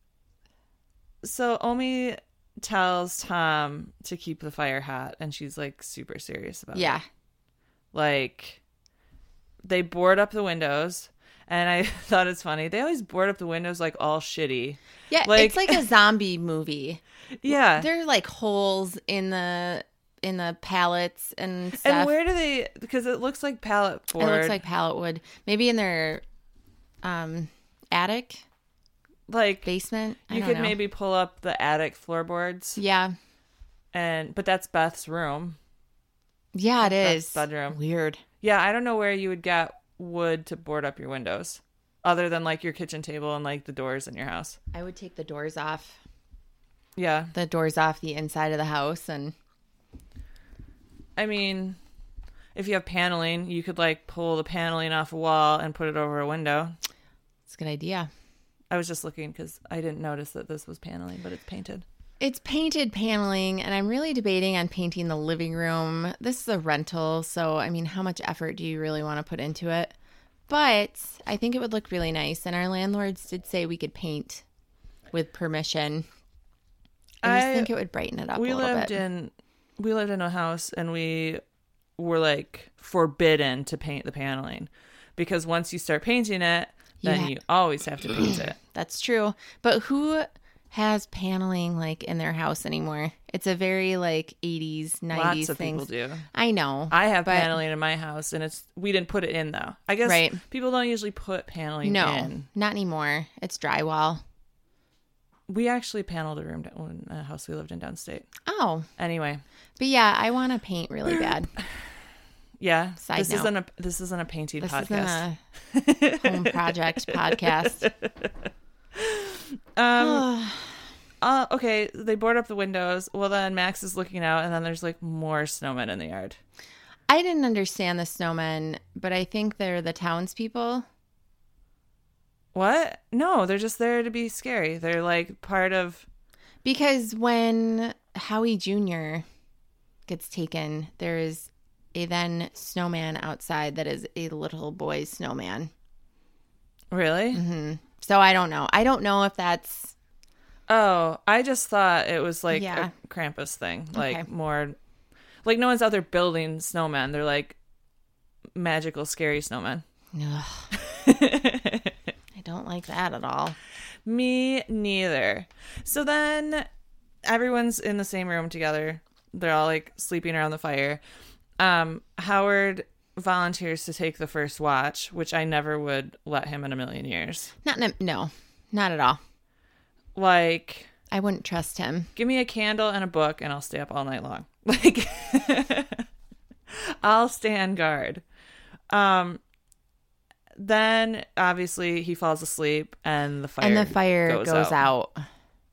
S1: So Omi tells Tom to keep the fire hot, and she's like super serious about it.
S2: Yeah.
S1: Like, they board up the windows, and I thought it's funny. They always board up the windows like all shitty.
S2: Yeah,
S1: Like-
S2: it's like a zombie movie.
S1: Yeah.
S2: There are like holes in the in the pallets and stuff.
S1: And where do they? Because it looks like pallet board.
S2: It looks like pallet wood. Maybe in their um attic,
S1: like
S2: basement. I
S1: you
S2: don't
S1: could
S2: know.
S1: maybe pull up the attic floorboards,
S2: Yeah.
S1: and but that's Beth's room.
S2: Yeah, it
S1: Beth's
S2: is.
S1: bedroom.
S2: Weird.
S1: Yeah, I don't know where you would get wood to board up your windows, other than like your kitchen table and like the doors in your house.
S2: I would take the doors off.
S1: Yeah,
S2: The doors off the inside of the house, and
S1: I mean, if you have paneling, you could like pull the paneling off a wall and put it over a window.
S2: it's a good idea.
S1: I was just looking because I didn't notice that this was paneling, but it's painted.
S2: It's painted paneling, and I'm really debating on painting the living room. This is a rental, so I mean, how much effort do you really want to put into it? But I think it would look really nice, and our landlords did say we could paint with permission. I just
S1: I-
S2: think it would brighten it up
S1: we
S2: a little
S1: lived
S2: bit.
S1: in we lived in a house and we were like forbidden to paint the paneling because once you start painting it, then
S2: Yeah.
S1: you always have to paint it.
S2: That's true. But who has paneling like in their house anymore? It's a very like eighties, nineties
S1: Lots of
S2: thing.
S1: people do.
S2: I know.
S1: I have
S2: but
S1: paneling in my house, and it's we didn't put it in though. I guess
S2: Right.
S1: people don't usually put paneling
S2: No,
S1: in.
S2: not anymore. It's drywall.
S1: We actually paneled a room down, in a house we lived in downstate.
S2: Oh,
S1: Anyway,
S2: but yeah, I want to paint really bad.
S1: yeah,
S2: Side
S1: this
S2: note.
S1: isn't a this isn't a painting
S2: This
S1: podcast.
S2: isn't a home project podcast.
S1: Um, uh, okay, they board up the windows. Well, then Max is looking out, and then there's like more snowmen in the yard.
S2: I didn't understand the snowmen, but I think they're the townspeople.
S1: What? No, they're just there to be scary. They're like part of.
S2: Because when Howie Junior gets taken, there is a then snowman outside that is a little boy's snowman.
S1: Really?
S2: Mm-hmm. So I don't know. I don't know if that's.
S1: Oh, I just thought it was like
S2: Yeah.
S1: a Krampus thing. Like
S2: Okay.
S1: more. Like no one's out there building snowmen. They're like magical, scary snowmen.
S2: Ugh, I don't like that at all.
S1: Me neither. So then everyone's in the same room together. They're all like sleeping around the fire. Um, Howard volunteers to take the first watch, which I never would let him in a million years.
S2: Not in a, no, not at all.
S1: Like,
S2: I wouldn't trust him.
S1: give me a candle and a book and I'll stay up all night long. Like, I'll stand guard. Um, then obviously he falls asleep and the fire
S2: And the fire
S1: goes,
S2: goes,
S1: out.
S2: out.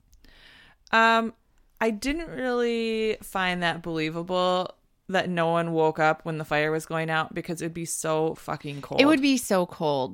S1: Um, I didn't really find that believable that no one woke up when the fire was going out because it'd be so fucking cold.
S2: It would be so cold.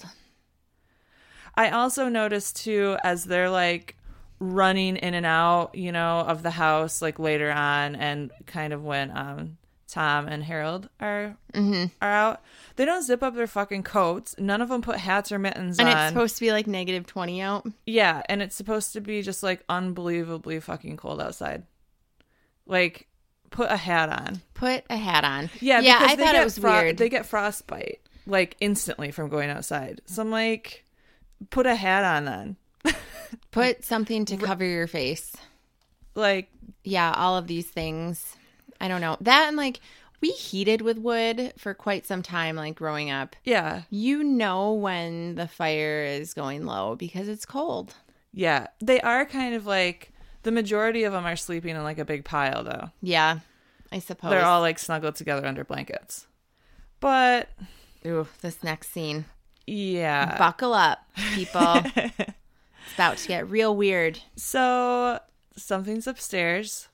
S1: I also noticed too, as they're like running in and out, you know, of the house, like later on, and kind of when um Tom and Harold are
S2: Mm-hmm.
S1: are out, they don't zip up their fucking coats. None of them put hats or mittens
S2: And
S1: on.
S2: it's supposed to be like negative twenty out.
S1: Yeah, and it's supposed to be just like unbelievably fucking cold outside. Like, put a hat on.
S2: Put a hat on.
S1: Yeah,
S2: yeah.
S1: because
S2: I
S1: they
S2: thought
S1: get
S2: it was
S1: fro-
S2: weird.
S1: They get frostbite like instantly from going outside. So I'm like, put a hat on then.
S2: Put something to cover your face.
S1: Like,
S2: Yeah, all of these things. I don't know. That and like we heated with wood for quite some time, like growing up.
S1: yeah,
S2: You know when the fire is going low because it's cold.
S1: yeah. They are kind of like the majority of them are sleeping in like a big pile though.
S2: Yeah, I suppose.
S1: They're all like snuggled together under blankets. But
S2: Ooh, this next scene.
S1: yeah.
S2: Buckle up, people. It's about to get real weird
S1: So something's upstairs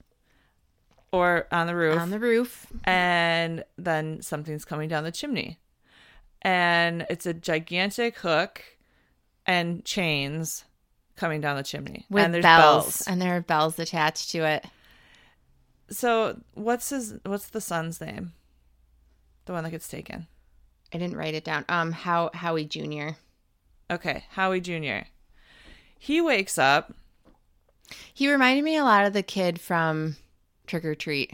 S1: or on the roof.
S2: on the roof.
S1: And then something's coming down the chimney. And it's a gigantic hook and chains coming down the chimney.
S2: With
S1: and there's
S2: bells.
S1: bells.
S2: And there are bells attached to it.
S1: So what's his what's the son's name? The one that gets taken.
S2: I didn't write it down. Um, How Howie Junior
S1: Okay, Howie Junior He wakes up.
S2: He reminded me a lot of the kid from Trick or Treat.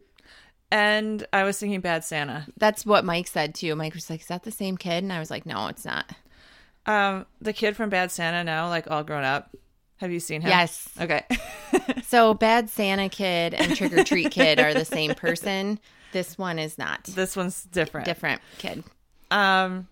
S1: And I was thinking Bad Santa.
S2: That's what Mike said too. Mike was like, "Is that the same kid?" And I was like, "No, it's not."
S1: Um, the kid from Bad Santa now, like all grown up. Have you seen him?
S2: Yes.
S1: Okay.
S2: So Bad Santa Kid and Trick or Treat Kid are the same person. This one is not.
S1: This one's different.
S2: Different kid.
S1: Um.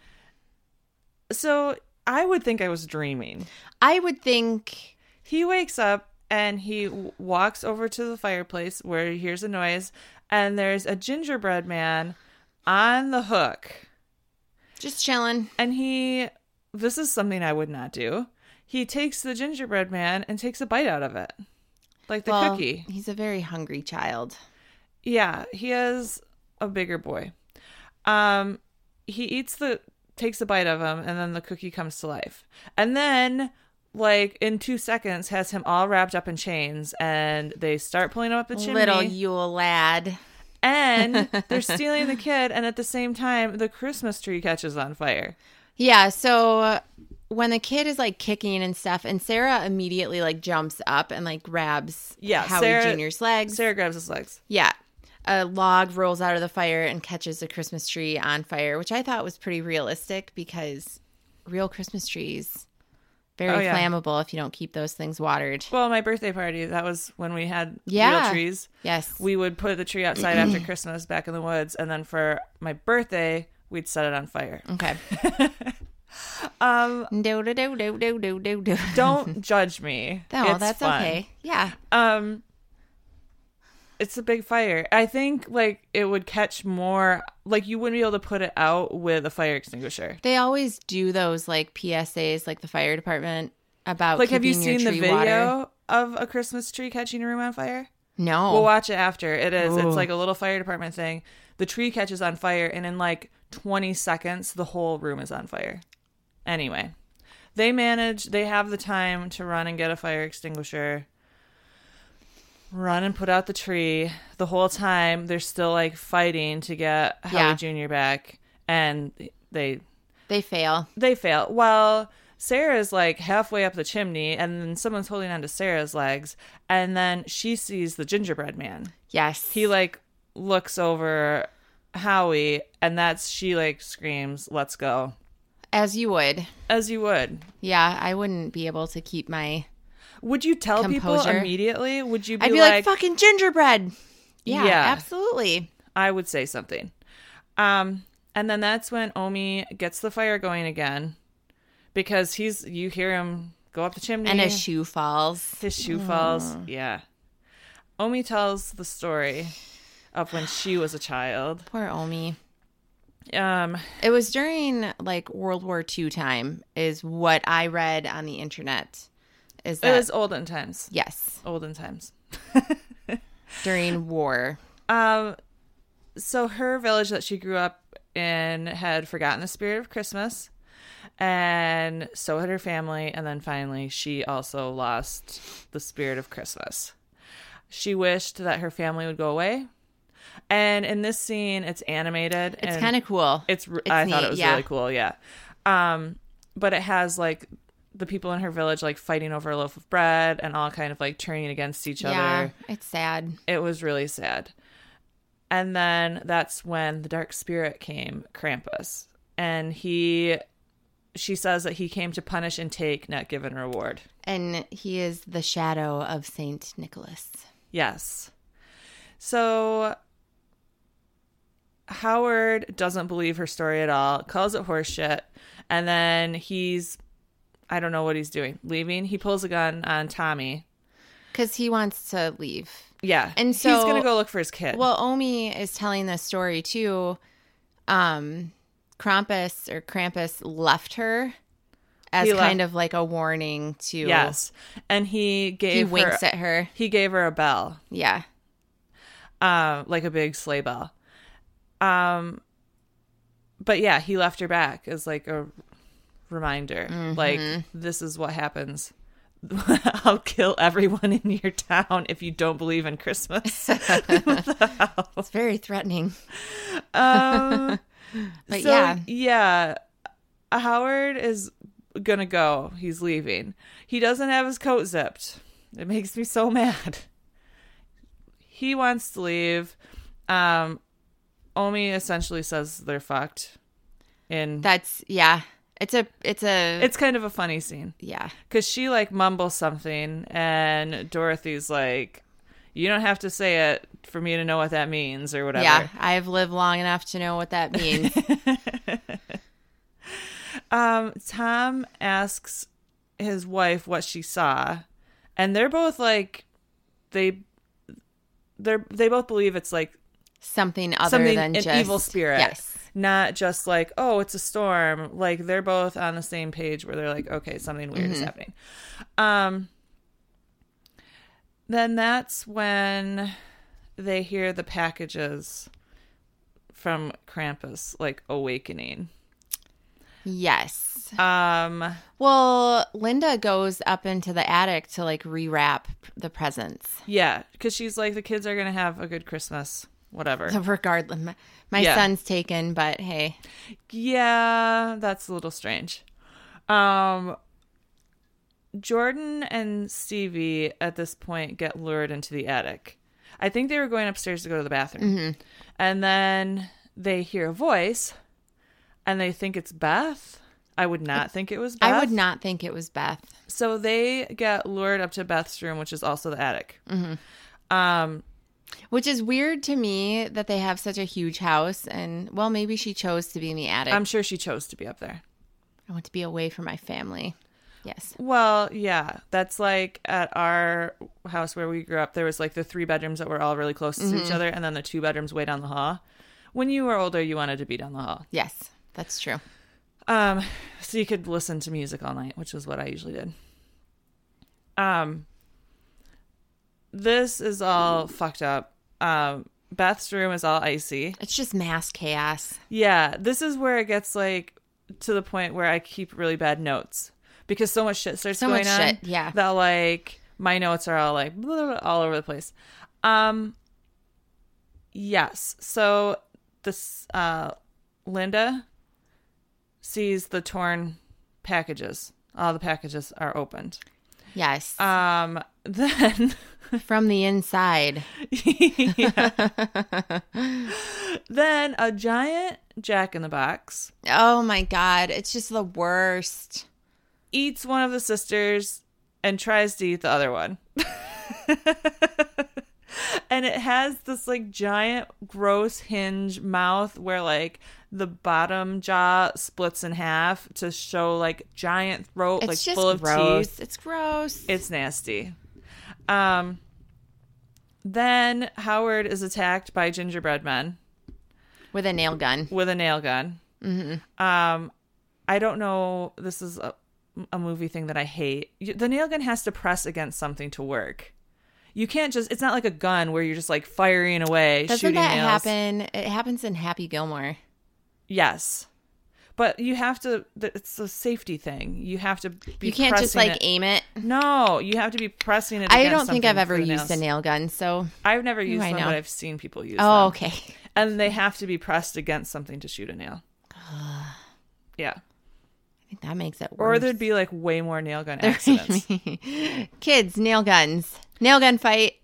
S1: So I would think I was dreaming.
S2: I would think.
S1: He wakes up and he w- walks over to the fireplace where he hears a noise, and there's a gingerbread man on the hook.
S2: Just chilling.
S1: And he, this is something I would not do. He takes the gingerbread man and takes a bite out of it. Like the
S2: Well,
S1: cookie.
S2: he's a very hungry child.
S1: Yeah, he is a bigger boy. Um, he eats the, takes a bite of him, and then the cookie comes to life. And then, like, in two seconds, has him all wrapped up in chains, and they start pulling him up the chimney.
S2: Little Yule lad.
S1: And they're stealing the kid, and at the same time, the Christmas tree catches on fire.
S2: Yeah, so uh, when the kid is like kicking and stuff, and Sarah immediately like jumps up and like grabs
S1: Yeah,
S2: Howie
S1: Sarah-
S2: Junior's legs.
S1: Sarah grabs his legs.
S2: Yeah. A log rolls out of the fire and catches the Christmas tree on fire, which I thought was pretty realistic because real Christmas trees, very
S1: Oh, yeah.
S2: flammable if you don't keep those things watered.
S1: Well, my birthday party, that was when we had
S2: Yeah.
S1: real trees.
S2: Yes.
S1: We would put the tree outside after Christmas back in the woods, and then for my birthday, we'd set it on fire.
S2: Okay.
S1: Um,
S2: do, do, do, do, do, do, do, do.
S1: don't judge me.
S2: No,
S1: It's
S2: that's
S1: fun.
S2: okay. Yeah.
S1: Um, it's a big fire. I think like it would catch more. Like you wouldn't be able to put it out with a fire extinguisher.
S2: They always do those like P S As, like the fire department, about
S1: Like, have you
S2: keeping your
S1: seen the
S2: tree
S1: video
S2: water.
S1: of a Christmas tree catching a room on fire?
S2: No.
S1: We'll watch it after. It is.
S2: Ooh.
S1: It's like a little fire department thing. The tree catches on fire, and in like twenty seconds, the whole room is on fire. Anyway, They manage, they have the time to run and get a fire extinguisher, run and put out the tree. The whole time, they're still, like, fighting to get Howie
S2: Yeah.
S1: Junior back, and they
S2: They fail.
S1: they fail. Well, Sarah's, like, halfway up the chimney, and then someone's holding onto Sarah's legs, and then she sees the gingerbread man.
S2: Yes.
S1: He, like, looks over Howie, and that's, she, like, screams, "Let's go."
S2: As you would.
S1: As you would.
S2: Yeah, I wouldn't be able to keep my...
S1: Would you tell people
S2: Composure.
S1: immediately? Would you be,
S2: I'd be
S1: like,
S2: like, fucking gingerbread. Yeah,
S1: Yeah.
S2: absolutely.
S1: I would say something. Um, and then that's when Omi gets the fire going again, because he's, you hear him go up the chimney.
S2: And his shoe falls.
S1: His shoe falls. Yeah. Omi tells the story of when she was a child.
S2: Poor Omi.
S1: Um,
S2: It was during, like, World War Two time, is what I read on the internet. Is
S1: it
S2: that...
S1: was olden times.
S2: Yes,
S1: Olden times.
S2: during war.
S1: Um, so her village that she grew up in had forgotten the spirit of Christmas, and so had her family. And then finally, she also lost the spirit of Christmas. She wished that her family would go away. And in this scene, it's animated.
S2: It's
S1: and
S2: kind of cool.
S1: It's,
S2: It's
S1: I thought
S2: neat,
S1: it was
S2: yeah.
S1: really cool. Yeah. Um, but it has, like, the people in her village, like, fighting over a loaf of bread and all kind of, like, turning against each
S2: Yeah,
S1: other.
S2: it's sad.
S1: It was really sad. And then that's when the dark spirit came, Krampus. And he, she says that he came to punish and take, not give and reward.
S2: And he is the shadow of Saint Nicholas.
S1: Yes. So Howard doesn't believe her story at all, calls it horseshit, and then he's, I don't know what he's doing, leaving. He pulls a gun on Tommy.
S2: Because he wants to leave.
S1: Yeah.
S2: And so-
S1: he's going to go look for his kid.
S2: Well, Omi is telling this story too. Um, Krampus or Krampus left her as
S1: He left-
S2: kind of like a warning to.
S1: yes. And he gave
S2: He
S1: her,
S2: winks at her.
S1: he gave her a bell.
S2: Yeah.
S1: Um, like a big sleigh bell. Um, but yeah, he left her back as like a reminder.
S2: Mm-hmm.
S1: Like, this is what happens. I'll kill everyone in your town if you don't believe in Christmas.
S2: It's very threatening.
S1: Um,
S2: But
S1: so,
S2: yeah.
S1: yeah, Howard is gonna go. He's leaving. He doesn't have his coat zipped. It makes me so mad. He wants to leave. Um, Omi essentially says they're fucked. In
S2: That's, yeah. It's a, it's a,
S1: it's kind of a funny scene
S2: yeah.
S1: because she like mumbles something, and Dorothy's like, "You don't have to say it for me to know what that means," or whatever.
S2: Yeah. I've lived long enough to know what that means.
S1: Um, Tom asks his wife what she saw, and they're both like, they, they're they both believe it's like
S2: Something other
S1: something,
S2: than
S1: an
S2: just.
S1: evil spirit.
S2: Yes.
S1: Not just like, oh, it's a storm. Like, they're both on the same page where they're like, okay, something weird is happening. Um, then that's when they hear the packages from Krampus, like, awakening.
S2: Yes.
S1: Um,
S2: Well, Linda goes up into the attic to like rewrap the presents.
S1: yeah, because she's like, the kids are going to have a good Christmas, whatever.
S2: So regardless, my, my
S1: Yeah.
S2: son's taken, but hey.
S1: Yeah, that's a little strange. Um, Jordan and Stevie at this point get lured into the attic. I think they were going upstairs to go to the bathroom.
S2: Mm-hmm.
S1: And then they hear a voice and they think it's Beth. I would not think it was Beth.
S2: I would not think it was Beth.
S1: So they get lured up to Beth's room, which is also the attic.
S2: Mm-hmm.
S1: Um,
S2: Which is weird to me that they have such a huge house. And, well, maybe she chose to be in the attic.
S1: I'm sure she chose to be up there.
S2: I want to be away from my family. Yes.
S1: Well, yeah, that's like at our house where we grew up, there was like the three bedrooms that were all really close to each other, and then the two bedrooms way down the hall. When you were older, you wanted to be down the hall.
S2: Yes, that's true.
S1: Um, so you could listen to music all night, which is what I usually did. Um, this is all fucked up. Um, Beth's room is all icy.
S2: It's just mass chaos.
S1: Yeah, this is where it gets like to the point where I keep really bad notes because so much shit starts
S2: So
S1: going
S2: much
S1: on.
S2: shit, yeah.
S1: That like my notes are all like blah, blah, blah, all over the place. Um. Yes. So this uh, Linda sees the torn packages. All the packages are opened.
S2: Yes.
S1: Um. Then.
S2: From the inside.
S1: Then a giant Jack-in-the-Box
S2: Oh my God. It's just the worst.
S1: eats one of the sisters and tries to eat the other one. And it has this like giant gross hinge mouth where like the bottom jaw splits in half to show like giant throat,
S2: It's
S1: like
S2: just
S1: full of
S2: gross.
S1: teeth.
S2: It's gross.
S1: It's nasty. Um, then Howard is attacked by gingerbread men
S2: With a nail gun.
S1: with a nail gun.
S2: Mm-hmm.
S1: Um, I don't know. This is a, a movie thing that I hate. You- The nail gun has to press against something to work. You can't just, it's not like a gun where you're just like firing away,
S2: Doesn't
S1: shooting
S2: that
S1: nails.
S2: happen? It happens in Happy Gilmore.
S1: Yes. But you have to, it's a safety thing. You have to be
S2: You can't just
S1: pressing
S2: like
S1: it.
S2: aim it.
S1: No, you have to be pressing it
S2: I
S1: against
S2: don't think
S1: something
S2: I've ever
S1: for the
S2: used
S1: nails.
S2: a nail gun, so.
S1: I've never used
S2: I
S1: one,
S2: know.
S1: but I've seen people use
S2: Oh,
S1: them.
S2: okay.
S1: And they have to be pressed against something to shoot a nail. Yeah.
S2: I think that makes it worse.
S1: Or there'd be like way more nail gun accidents.
S2: Kids, nail guns. Nail gun fight.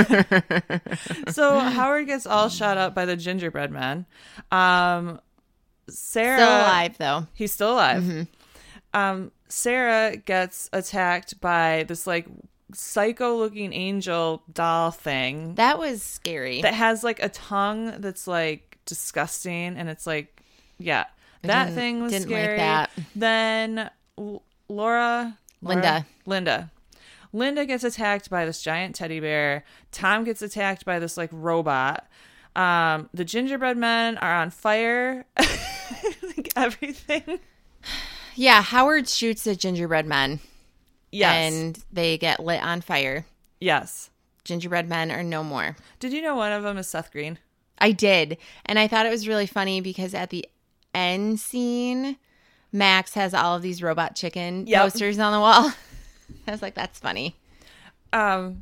S1: So Howard gets all shot up by the gingerbread man. Um, Sarah,
S2: Still alive, though.
S1: He's still alive.
S2: Mm-hmm.
S1: Um, Sarah gets attacked by this like psycho-looking angel doll thing
S2: That was scary.
S1: that has like a tongue that's like disgusting, and it's like, yeah,
S2: I
S1: that
S2: didn't-
S1: thing was
S2: didn't like
S1: scary.
S2: that.
S1: Then L- Laura, Laura,
S2: Linda.
S1: Linda. Linda gets attacked by this giant teddy bear. Tom gets attacked by this like robot. Um, the gingerbread men are on fire. Like everything.
S2: Yeah, Howard shoots a gingerbread man.
S1: Yes.
S2: And they get lit on fire.
S1: Yes.
S2: Gingerbread men are no more.
S1: Did you know one of them is Seth Green?
S2: I did. And I thought it was really funny because at the end scene, Max has all of these robot chicken
S1: Yep.
S2: posters on the wall. I was like, that's funny.
S1: Um.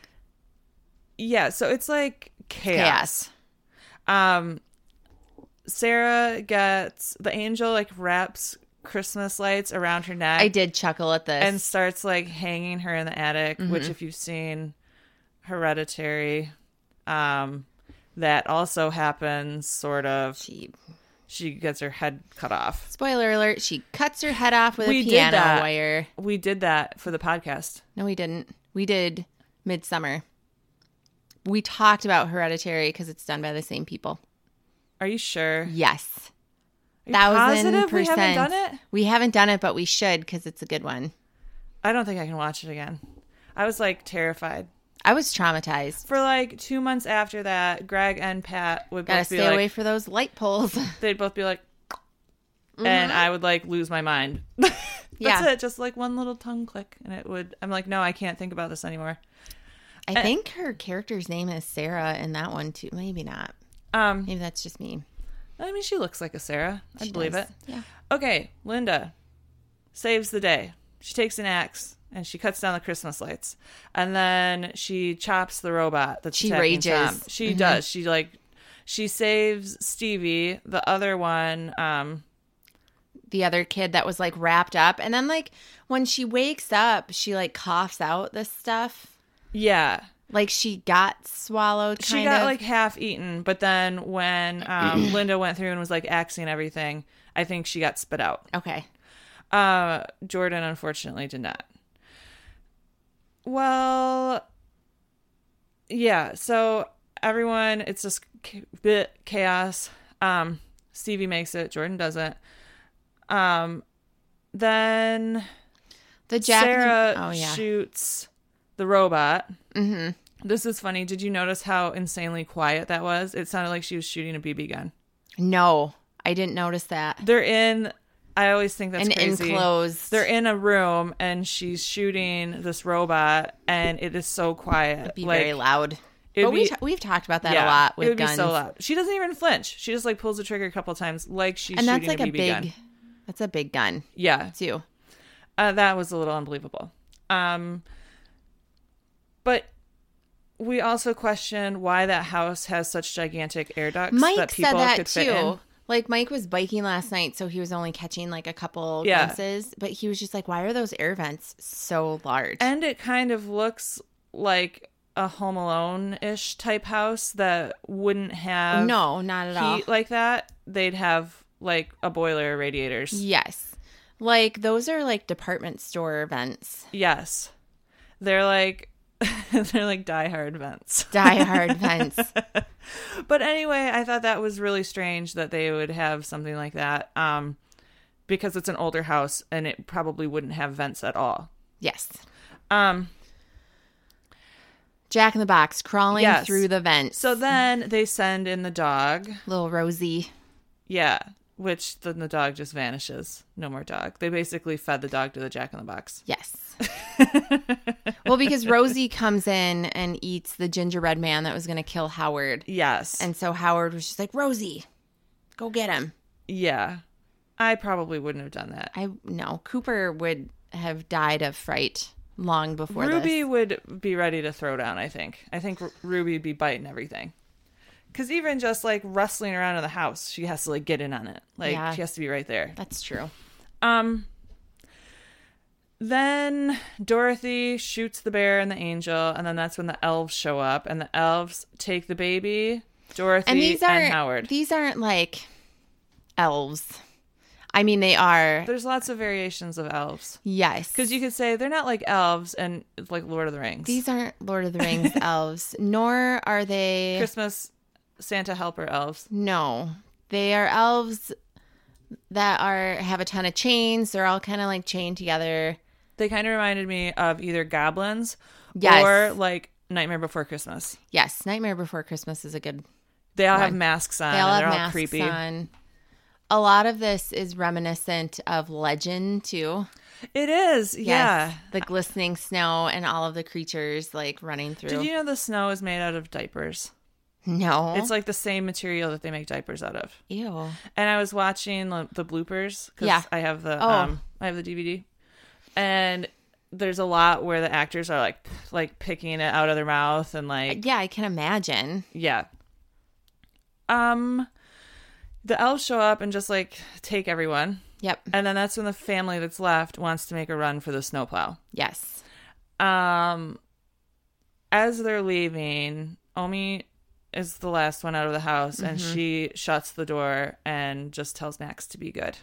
S1: Yeah, so it's like chaos.
S2: Chaos.
S1: Um, Sarah gets the angel like wraps Christmas lights around her neck.
S2: I did chuckle at this.
S1: and starts like hanging her in the attic.
S2: Mm-hmm.
S1: Which, if you've seen Hereditary, um, that also happens. Sort of.
S2: she,
S1: She gets her head cut off.
S2: spoiler alert, she cuts her head off with
S1: We
S2: a
S1: did
S2: piano
S1: that.
S2: wire.
S1: We did that for the podcast.
S2: No, we didn't. We did Midsummer. We talked about Hereditary because it's done by the same people.
S1: Are you sure?
S2: Yes.
S1: Are you
S2: Thousand
S1: positive we haven't
S2: percent.
S1: done it?
S2: We haven't done it, but we should because it's a good one.
S1: I don't think I can watch it again. I was like terrified.
S2: I was traumatized.
S1: For like two months after that, Greg and Pat would
S2: Gotta
S1: both be
S2: stay
S1: like,
S2: away for those light poles.
S1: they'd both be like, and I would like lose my mind. That's
S2: Yeah.
S1: it. Just like one little tongue click, and it would. I'm like, no, I can't think about this anymore.
S2: I think her character's name is Sarah in that one too. Maybe not.
S1: Um,
S2: Maybe that's just me.
S1: I mean, she looks like a Sarah. I
S2: She
S1: believe
S2: does.
S1: it.
S2: Yeah.
S1: Okay, Linda saves the day. She takes an axe and she cuts down the Christmas lights, and then she chops the robot that's
S2: She
S1: attacking
S2: rages.
S1: Tom. She does. She like she saves Stevie. The other one, um,
S2: The other kid that was like wrapped up. And then like when she wakes up, she like coughs out this stuff.
S1: yeah,
S2: Like she got swallowed kind
S1: she got
S2: of.
S1: like half eaten. But then when um, Linda went through and was like axing everything, I think she got spit out.
S2: Okay.
S1: Uh, Jordan unfortunately did not. Well, yeah. So everyone, it's just a bit chaos. Um, Stevie makes it. Jordan doesn't. Um, then
S2: The Jack.
S1: Sarah
S2: oh yeah.
S1: shoots the robot.
S2: Mm-hmm.
S1: This is funny. Did you notice how insanely quiet that was? It sounded like she was shooting a B B gun.
S2: No, I didn't notice that.
S1: They're in. I always think that's
S2: An
S1: crazy.
S2: enclosed.
S1: They're in a room and she's shooting this robot, and it is so quiet.
S2: It'd be
S1: like,
S2: very loud.
S1: it'd
S2: But we
S1: be-
S2: t- we've talked about that
S1: yeah,
S2: a lot with
S1: it would
S2: guns.
S1: be so loud. She doesn't even flinch. She just like pulls the trigger a couple times, like she's
S2: And that's
S1: shooting
S2: like
S1: a
S2: a
S1: B B
S2: big.
S1: gun.
S2: That's a big gun
S1: Yeah.
S2: too.
S1: Uh, that was a little unbelievable. Um, but we also questioned why that house has such gigantic air ducts
S2: Mike
S1: that people
S2: said that
S1: could fit in.
S2: too. Like, Mike was biking last night, so he was only catching like a couple
S1: Yeah.
S2: glimpses. But he was just like, why are those air vents so large?
S1: And it kind of looks like a Home Alone-ish type house that wouldn't have
S2: no, not at all.
S1: heat like that. They'd have like a boiler or radiators.
S2: Yes. Like, those are like department store vents.
S1: Yes. They're like they're like die-hard vents.
S2: Die-hard vents.
S1: But anyway, I thought that was really strange that they would have something like that. Um because it's an older house and it probably wouldn't have vents at all.
S2: Yes.
S1: Um
S2: Jack in the Box crawling
S1: Yes.
S2: through the vents.
S1: so then they send in the dog.
S2: Little Rosie.
S1: Yeah, which then the dog just vanishes. No more dog. They basically fed the dog to the Jack in the Box.
S2: Yes. Well, because Rosie comes in and eats the gingerbread man that was going to kill Howard.
S1: Yes.
S2: And so Howard was just like, Rosie, go get him.
S1: Yeah. I probably wouldn't have done that.
S2: I no, Cooper would have died of fright long before
S1: Ruby
S2: this.
S1: would be ready to throw down, I think. I think R- Ruby would be biting everything. Because even just, like, rustling around in the house, she has to, like, get in on it. Like,
S2: Yeah.
S1: she has to be right there.
S2: That's true.
S1: Um. Then Dorothy shoots the bear and the angel, and then that's when the elves show up, and the elves take the baby, Dorothy,
S2: And these
S1: and
S2: aren't
S1: Howard.
S2: these aren't like elves. I mean, they are.
S1: There's lots of variations of elves.
S2: Yes.
S1: Because you could say they're not like elves and it's like Lord of the Rings.
S2: These aren't Lord of the Rings elves, nor are they.
S1: Christmas Santa helper elves.
S2: No, they are elves that are have a ton of chains. They're all kind of like chained together.
S1: They kind of reminded me of either goblins
S2: Yes.
S1: or like Nightmare Before Christmas.
S2: Yes, Nightmare Before Christmas is a good.
S1: They all
S2: One.
S1: have masks on
S2: They all
S1: and
S2: have
S1: they're all
S2: masks
S1: creepy.
S2: on. A lot of this is reminiscent of Legend too.
S1: It is, yeah.
S2: Yes, the glistening snow and all of the creatures like running through.
S1: Did you know the snow is made out of diapers?
S2: No,
S1: It's like the same material that they make diapers out of.
S2: ew.
S1: And I was watching the, the bloopers because
S2: Yeah.
S1: I have the
S2: Oh.
S1: um I have the D V D, and there's a lot where the actors are like like picking it out of their mouth and like
S2: Yeah, I can imagine.
S1: yeah. Um, the elves show up and just like take everyone,
S2: Yep.
S1: and then that's when the family that's left wants to make a run for the snowplow.
S2: Yes.
S1: Um, as they're leaving, Omi is the last one out of the house, and
S2: Mm-hmm.
S1: she shuts the door and just tells Max to be good.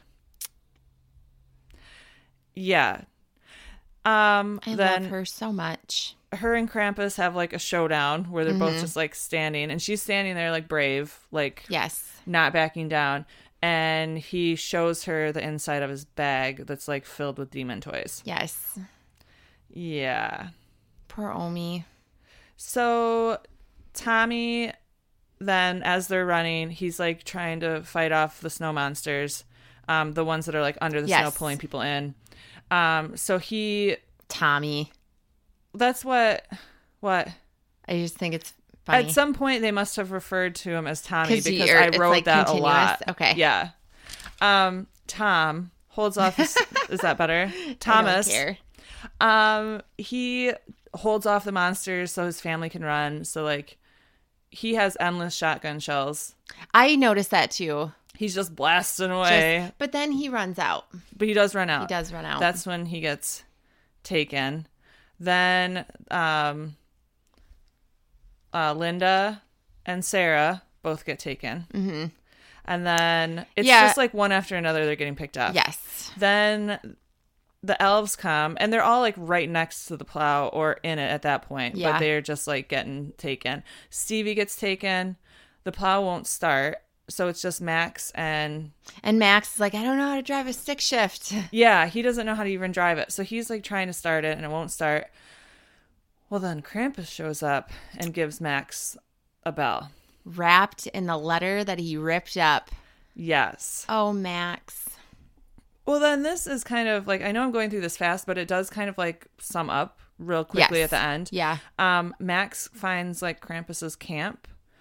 S1: Yeah. Um,
S2: I
S1: then
S2: love her so much.
S1: her and Krampus have like a showdown where they're
S2: Mm-hmm.
S1: both just like standing, and she's standing there like brave, like
S2: Yes.
S1: not backing down. And he shows her the inside of his bag that's like filled with demon toys.
S2: Yes.
S1: Yeah.
S2: Poor Omi.
S1: So Tommy, then as they're running, he's like trying to fight off the snow monsters, um, the ones that are like under the
S2: Yes.
S1: snow pulling people in. Um, so he,
S2: Tommy.
S1: that's what, what?
S2: I just think it's funny.
S1: At some point, they must have referred to him as Tommy
S2: 'Cause you-
S1: because
S2: or
S1: I
S2: it's,
S1: wrote
S2: like,
S1: that
S2: continuous?
S1: a lot.
S2: Okay.
S1: Yeah. Um, Tom holds off. His, is that better? Thomas.
S2: I don't care.
S1: Um, he holds off the monsters so his family can run. So like, he has endless shotgun shells.
S2: I noticed that too.
S1: He's just blasting away,
S2: Just- but then he runs out.
S1: but he does run out.
S2: He does run out.
S1: That's when he gets taken. Then, um, uh, Linda and Sarah both get taken. Mm-hmm. And then it's
S2: Yeah.
S1: just like one after another, they're getting picked up.
S2: Yes.
S1: Then the elves come, and they're all like right next to the plow or in it at that point,
S2: Yeah.
S1: but they're just like getting taken. Stevie gets taken. The plow won't start. So it's just Max and
S2: And Max is like, I don't know how to drive a stick shift.
S1: yeah, he doesn't know how to even drive it. So he's like trying to start it and it won't start. Well, then Krampus shows up and gives Max a bell.
S2: Wrapped in the letter that he ripped up.
S1: Yes.
S2: Oh, Max.
S1: Well, then this is kind of like, I know I'm going through this fast, but it does kind of like sum up real quickly
S2: Yes.
S1: at the end.
S2: Yeah.
S1: Um, Max finds like Krampus's camp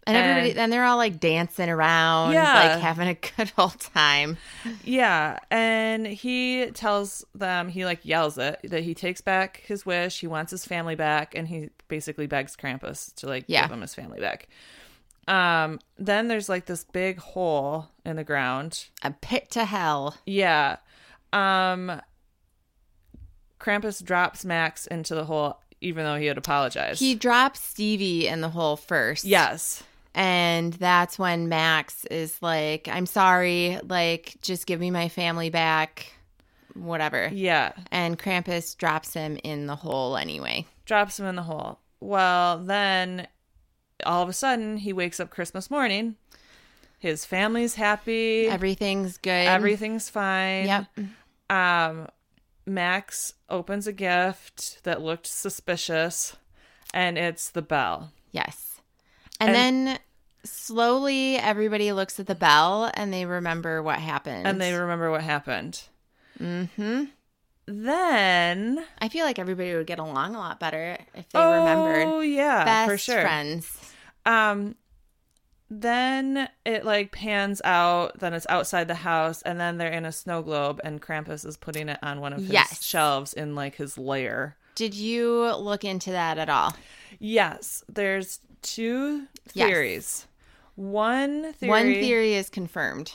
S2: And everybody,
S1: And-
S2: and they're all like dancing around,
S1: Yeah.
S2: like having a good old time.
S1: Yeah, and he tells them, he like yells it, that he takes back his wish, he wants his family back, and he basically begs Krampus to like
S2: Yeah.
S1: give him his family back. Um, then there's like this big hole in the ground.
S2: A pit to hell.
S1: Yeah. Um, Krampus drops Max into the hole, even though he had apologized.
S2: He drops Stevie in the hole first.
S1: Yes.
S2: And that's when Max is like, I'm sorry, like, just give me my family back, whatever.
S1: Yeah.
S2: And Krampus drops him in the hole anyway.
S1: Drops him in the hole. Well, then all of a sudden he wakes up Christmas morning. His family's happy.
S2: Everything's good.
S1: Everything's fine.
S2: Yep.
S1: Um, Max opens a gift that looked suspicious, and it's the bell.
S2: Yes. And,
S1: And-
S2: then slowly everybody looks at the bell and they remember what happened.
S1: And they remember what happened.
S2: Mm-hmm.
S1: Then...
S2: I feel like everybody would get along a lot better if they
S1: oh,
S2: remembered.
S1: yeah,
S2: Best
S1: for sure.
S2: friends.
S1: Um, then it like pans out, then it's outside the house, and then they're in a snow globe, and Krampus is putting it on one of his
S2: Yes.
S1: shelves in like his lair.
S2: Did you look into that at all?
S1: Yes, there's two
S2: Yes.
S1: theories. One theory.
S2: One theory is confirmed.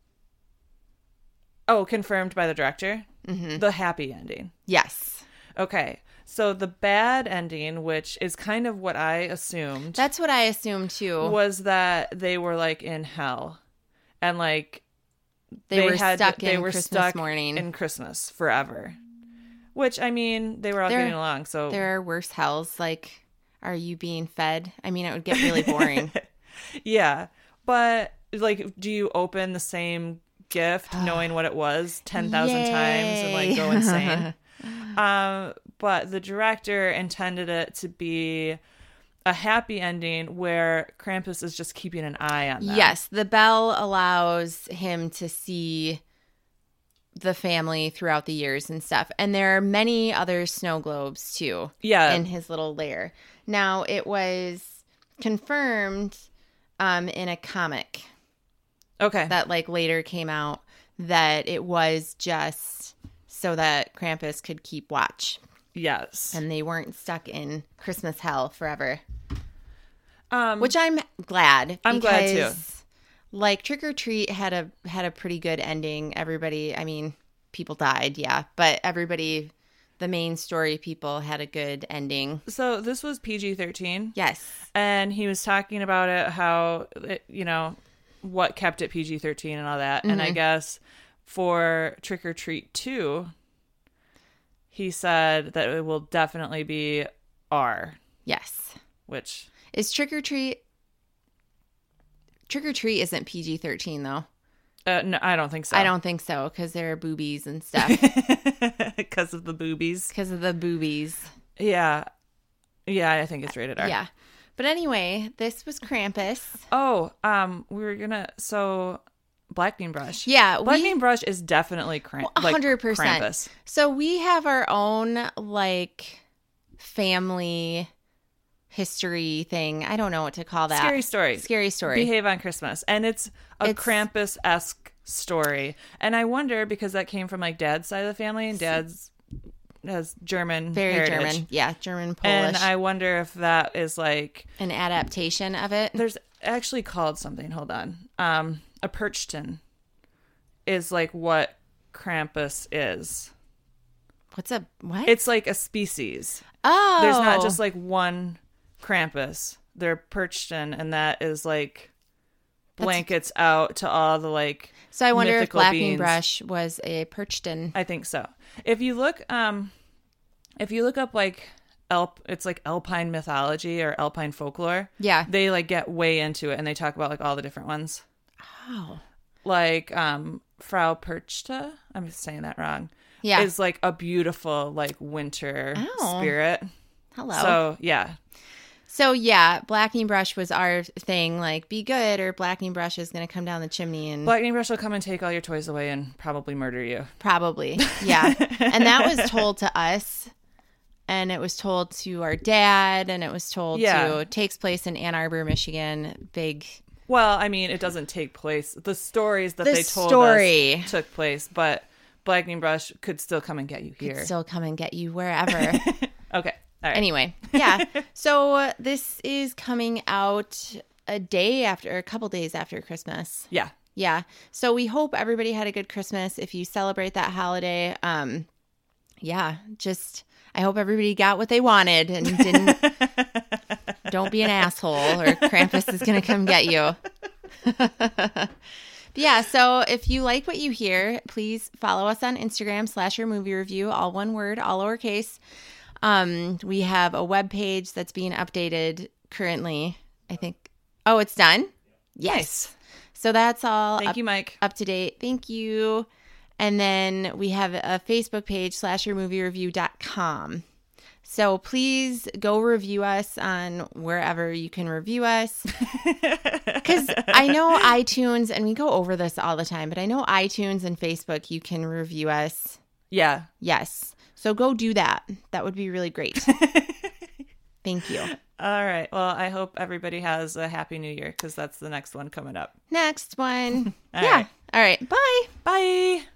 S1: Oh, confirmed by the director.
S2: Mm-hmm.
S1: The happy ending.
S2: Yes.
S1: Okay, so the bad ending, which is kind of what I assumed,
S2: That's what I assumed too.
S1: was that they were like in hell, and like
S2: they, were
S1: had
S2: stuck
S1: they
S2: in
S1: were
S2: Christmas
S1: stuck
S2: morning.
S1: in Christmas forever. Which, I mean, they were all
S2: There-
S1: getting along, so
S2: There are worse hells. Like, are you being fed? I mean, it would get really boring.
S1: yeah. But like, do you open the same gift knowing what it was ten thousand times and like go
S2: Yay.
S1: insane? um, but the director intended it to be a happy ending where Krampus is just keeping an eye on them.
S2: Yes, the bell allows him to see the family throughout the years and stuff. And there are many other snow globes too
S1: Yeah.
S2: in his little lair. Now, it was confirmed um, in a comic
S1: Okay.
S2: that like later came out that it was just so that Krampus could keep watch
S1: yes.
S2: and they weren't stuck in Christmas hell forever.
S1: Um,
S2: Which I'm glad.
S1: I'm glad, too.
S2: because, like, Trick or Treat had a had a pretty good ending. Everybody, I mean, people died, yeah, but everybody, the main story people had a good ending.
S1: so this was P G thirteen.
S2: Yes.
S1: And he was talking about it, how, it, you know, what kept it P G thirteen and all that. And I guess for Trick or Treat two, he said that it will definitely be R,
S2: Yes.
S1: which...
S2: Is Trick or Treat? Trick or Treat isn't P G thirteen though.
S1: Uh, no, I don't think so.
S2: I don't think so because there are boobies and stuff
S1: Because of the boobies.
S2: because of the boobies.
S1: Yeah. Yeah, I think it's rated R.
S2: Yeah. But anyway, this was Krampus.
S1: Oh, um, we were gonna... So, Blackening Brush.
S2: Yeah, we-
S1: Blackening Brush is definitely Kramp-
S2: A
S1: like
S2: hundred percent.
S1: Krampus.
S2: So we have our own like family history thing. I don't know what to call that.
S1: Scary story.
S2: Scary story.
S1: Behave on Christmas. And it's a
S2: It's-
S1: Krampus-esque story. And I wonder, because that came from like dad's side of the family, and dad's has German
S2: Very
S1: heritage.
S2: German. Yeah, German Polish.
S1: And I wonder if that is like,
S2: An adaptation of it.
S1: there's actually called something, hold on. Um, a Perchten is like what Krampus is.
S2: What's a what?
S1: It's like a species.
S2: oh,
S1: There's not just like one Krampus. They're Perchten, and that is like blankets out to all the like
S2: So I wonder if
S1: mythical
S2: Blackening
S1: beings.
S2: Brush was a Perchten.
S1: I think so. If you look, um, if you look up like Alp, it's like Alpine mythology or Alpine folklore.
S2: Yeah.
S1: They like get way into it, and they talk about like all the different ones.
S2: Oh.
S1: Like um, Frau Perchta, I'm saying that wrong.
S2: Yeah.
S1: Is like a beautiful like winter
S2: Oh.
S1: spirit.
S2: Hello.
S1: So yeah,
S2: So yeah, Blackening Brush was our thing. Like, be good, or Blackening Brush is going to come down the chimney and
S1: Blackening Brush will come and take all your toys away and probably murder you.
S2: probably, yeah. And that was told to us and it was told to our dad, and it was told
S1: Yeah.
S2: to takes place in Ann Arbor, Michigan. Big.
S1: Well, I mean, it doesn't take place. The stories that
S2: The
S1: they told
S2: story.
S1: us took place, but Blackening Brush could still come and get you here.
S2: Still come and get you wherever.
S1: Okay. All right.
S2: Anyway, yeah. So uh, this is coming out a day after, a couple days after Christmas.
S1: Yeah.
S2: Yeah. So we hope everybody had a good Christmas. If you celebrate that holiday, um, yeah, just I hope everybody got what they wanted and didn't. Don't be an asshole, or Krampus is going to come get you. But yeah, so if you like what you hear, please follow us on Instagram, Slasher Movie Review, all one word, all lowercase. Um, we have a web page that's being updated currently. I think. Oh, it's done? Yes.
S1: Nice.
S2: So that's all
S1: Thank
S2: up,
S1: you, Mike.
S2: up to date. Thank you. And then we have a Facebook page, slasher movie review dot com. So please go review us on wherever you can review us. Because I know iTunes, and we go over this all the time, but I know iTunes and Facebook, you can review us.
S1: Yeah.
S2: Yes. So go do that. That would be really great. Thank you.
S1: All right. Well, I hope everybody has a happy new year, because that's the next one coming up.
S2: Next one.
S1: All
S2: yeah.
S1: right.
S2: All right. Bye.
S1: Bye.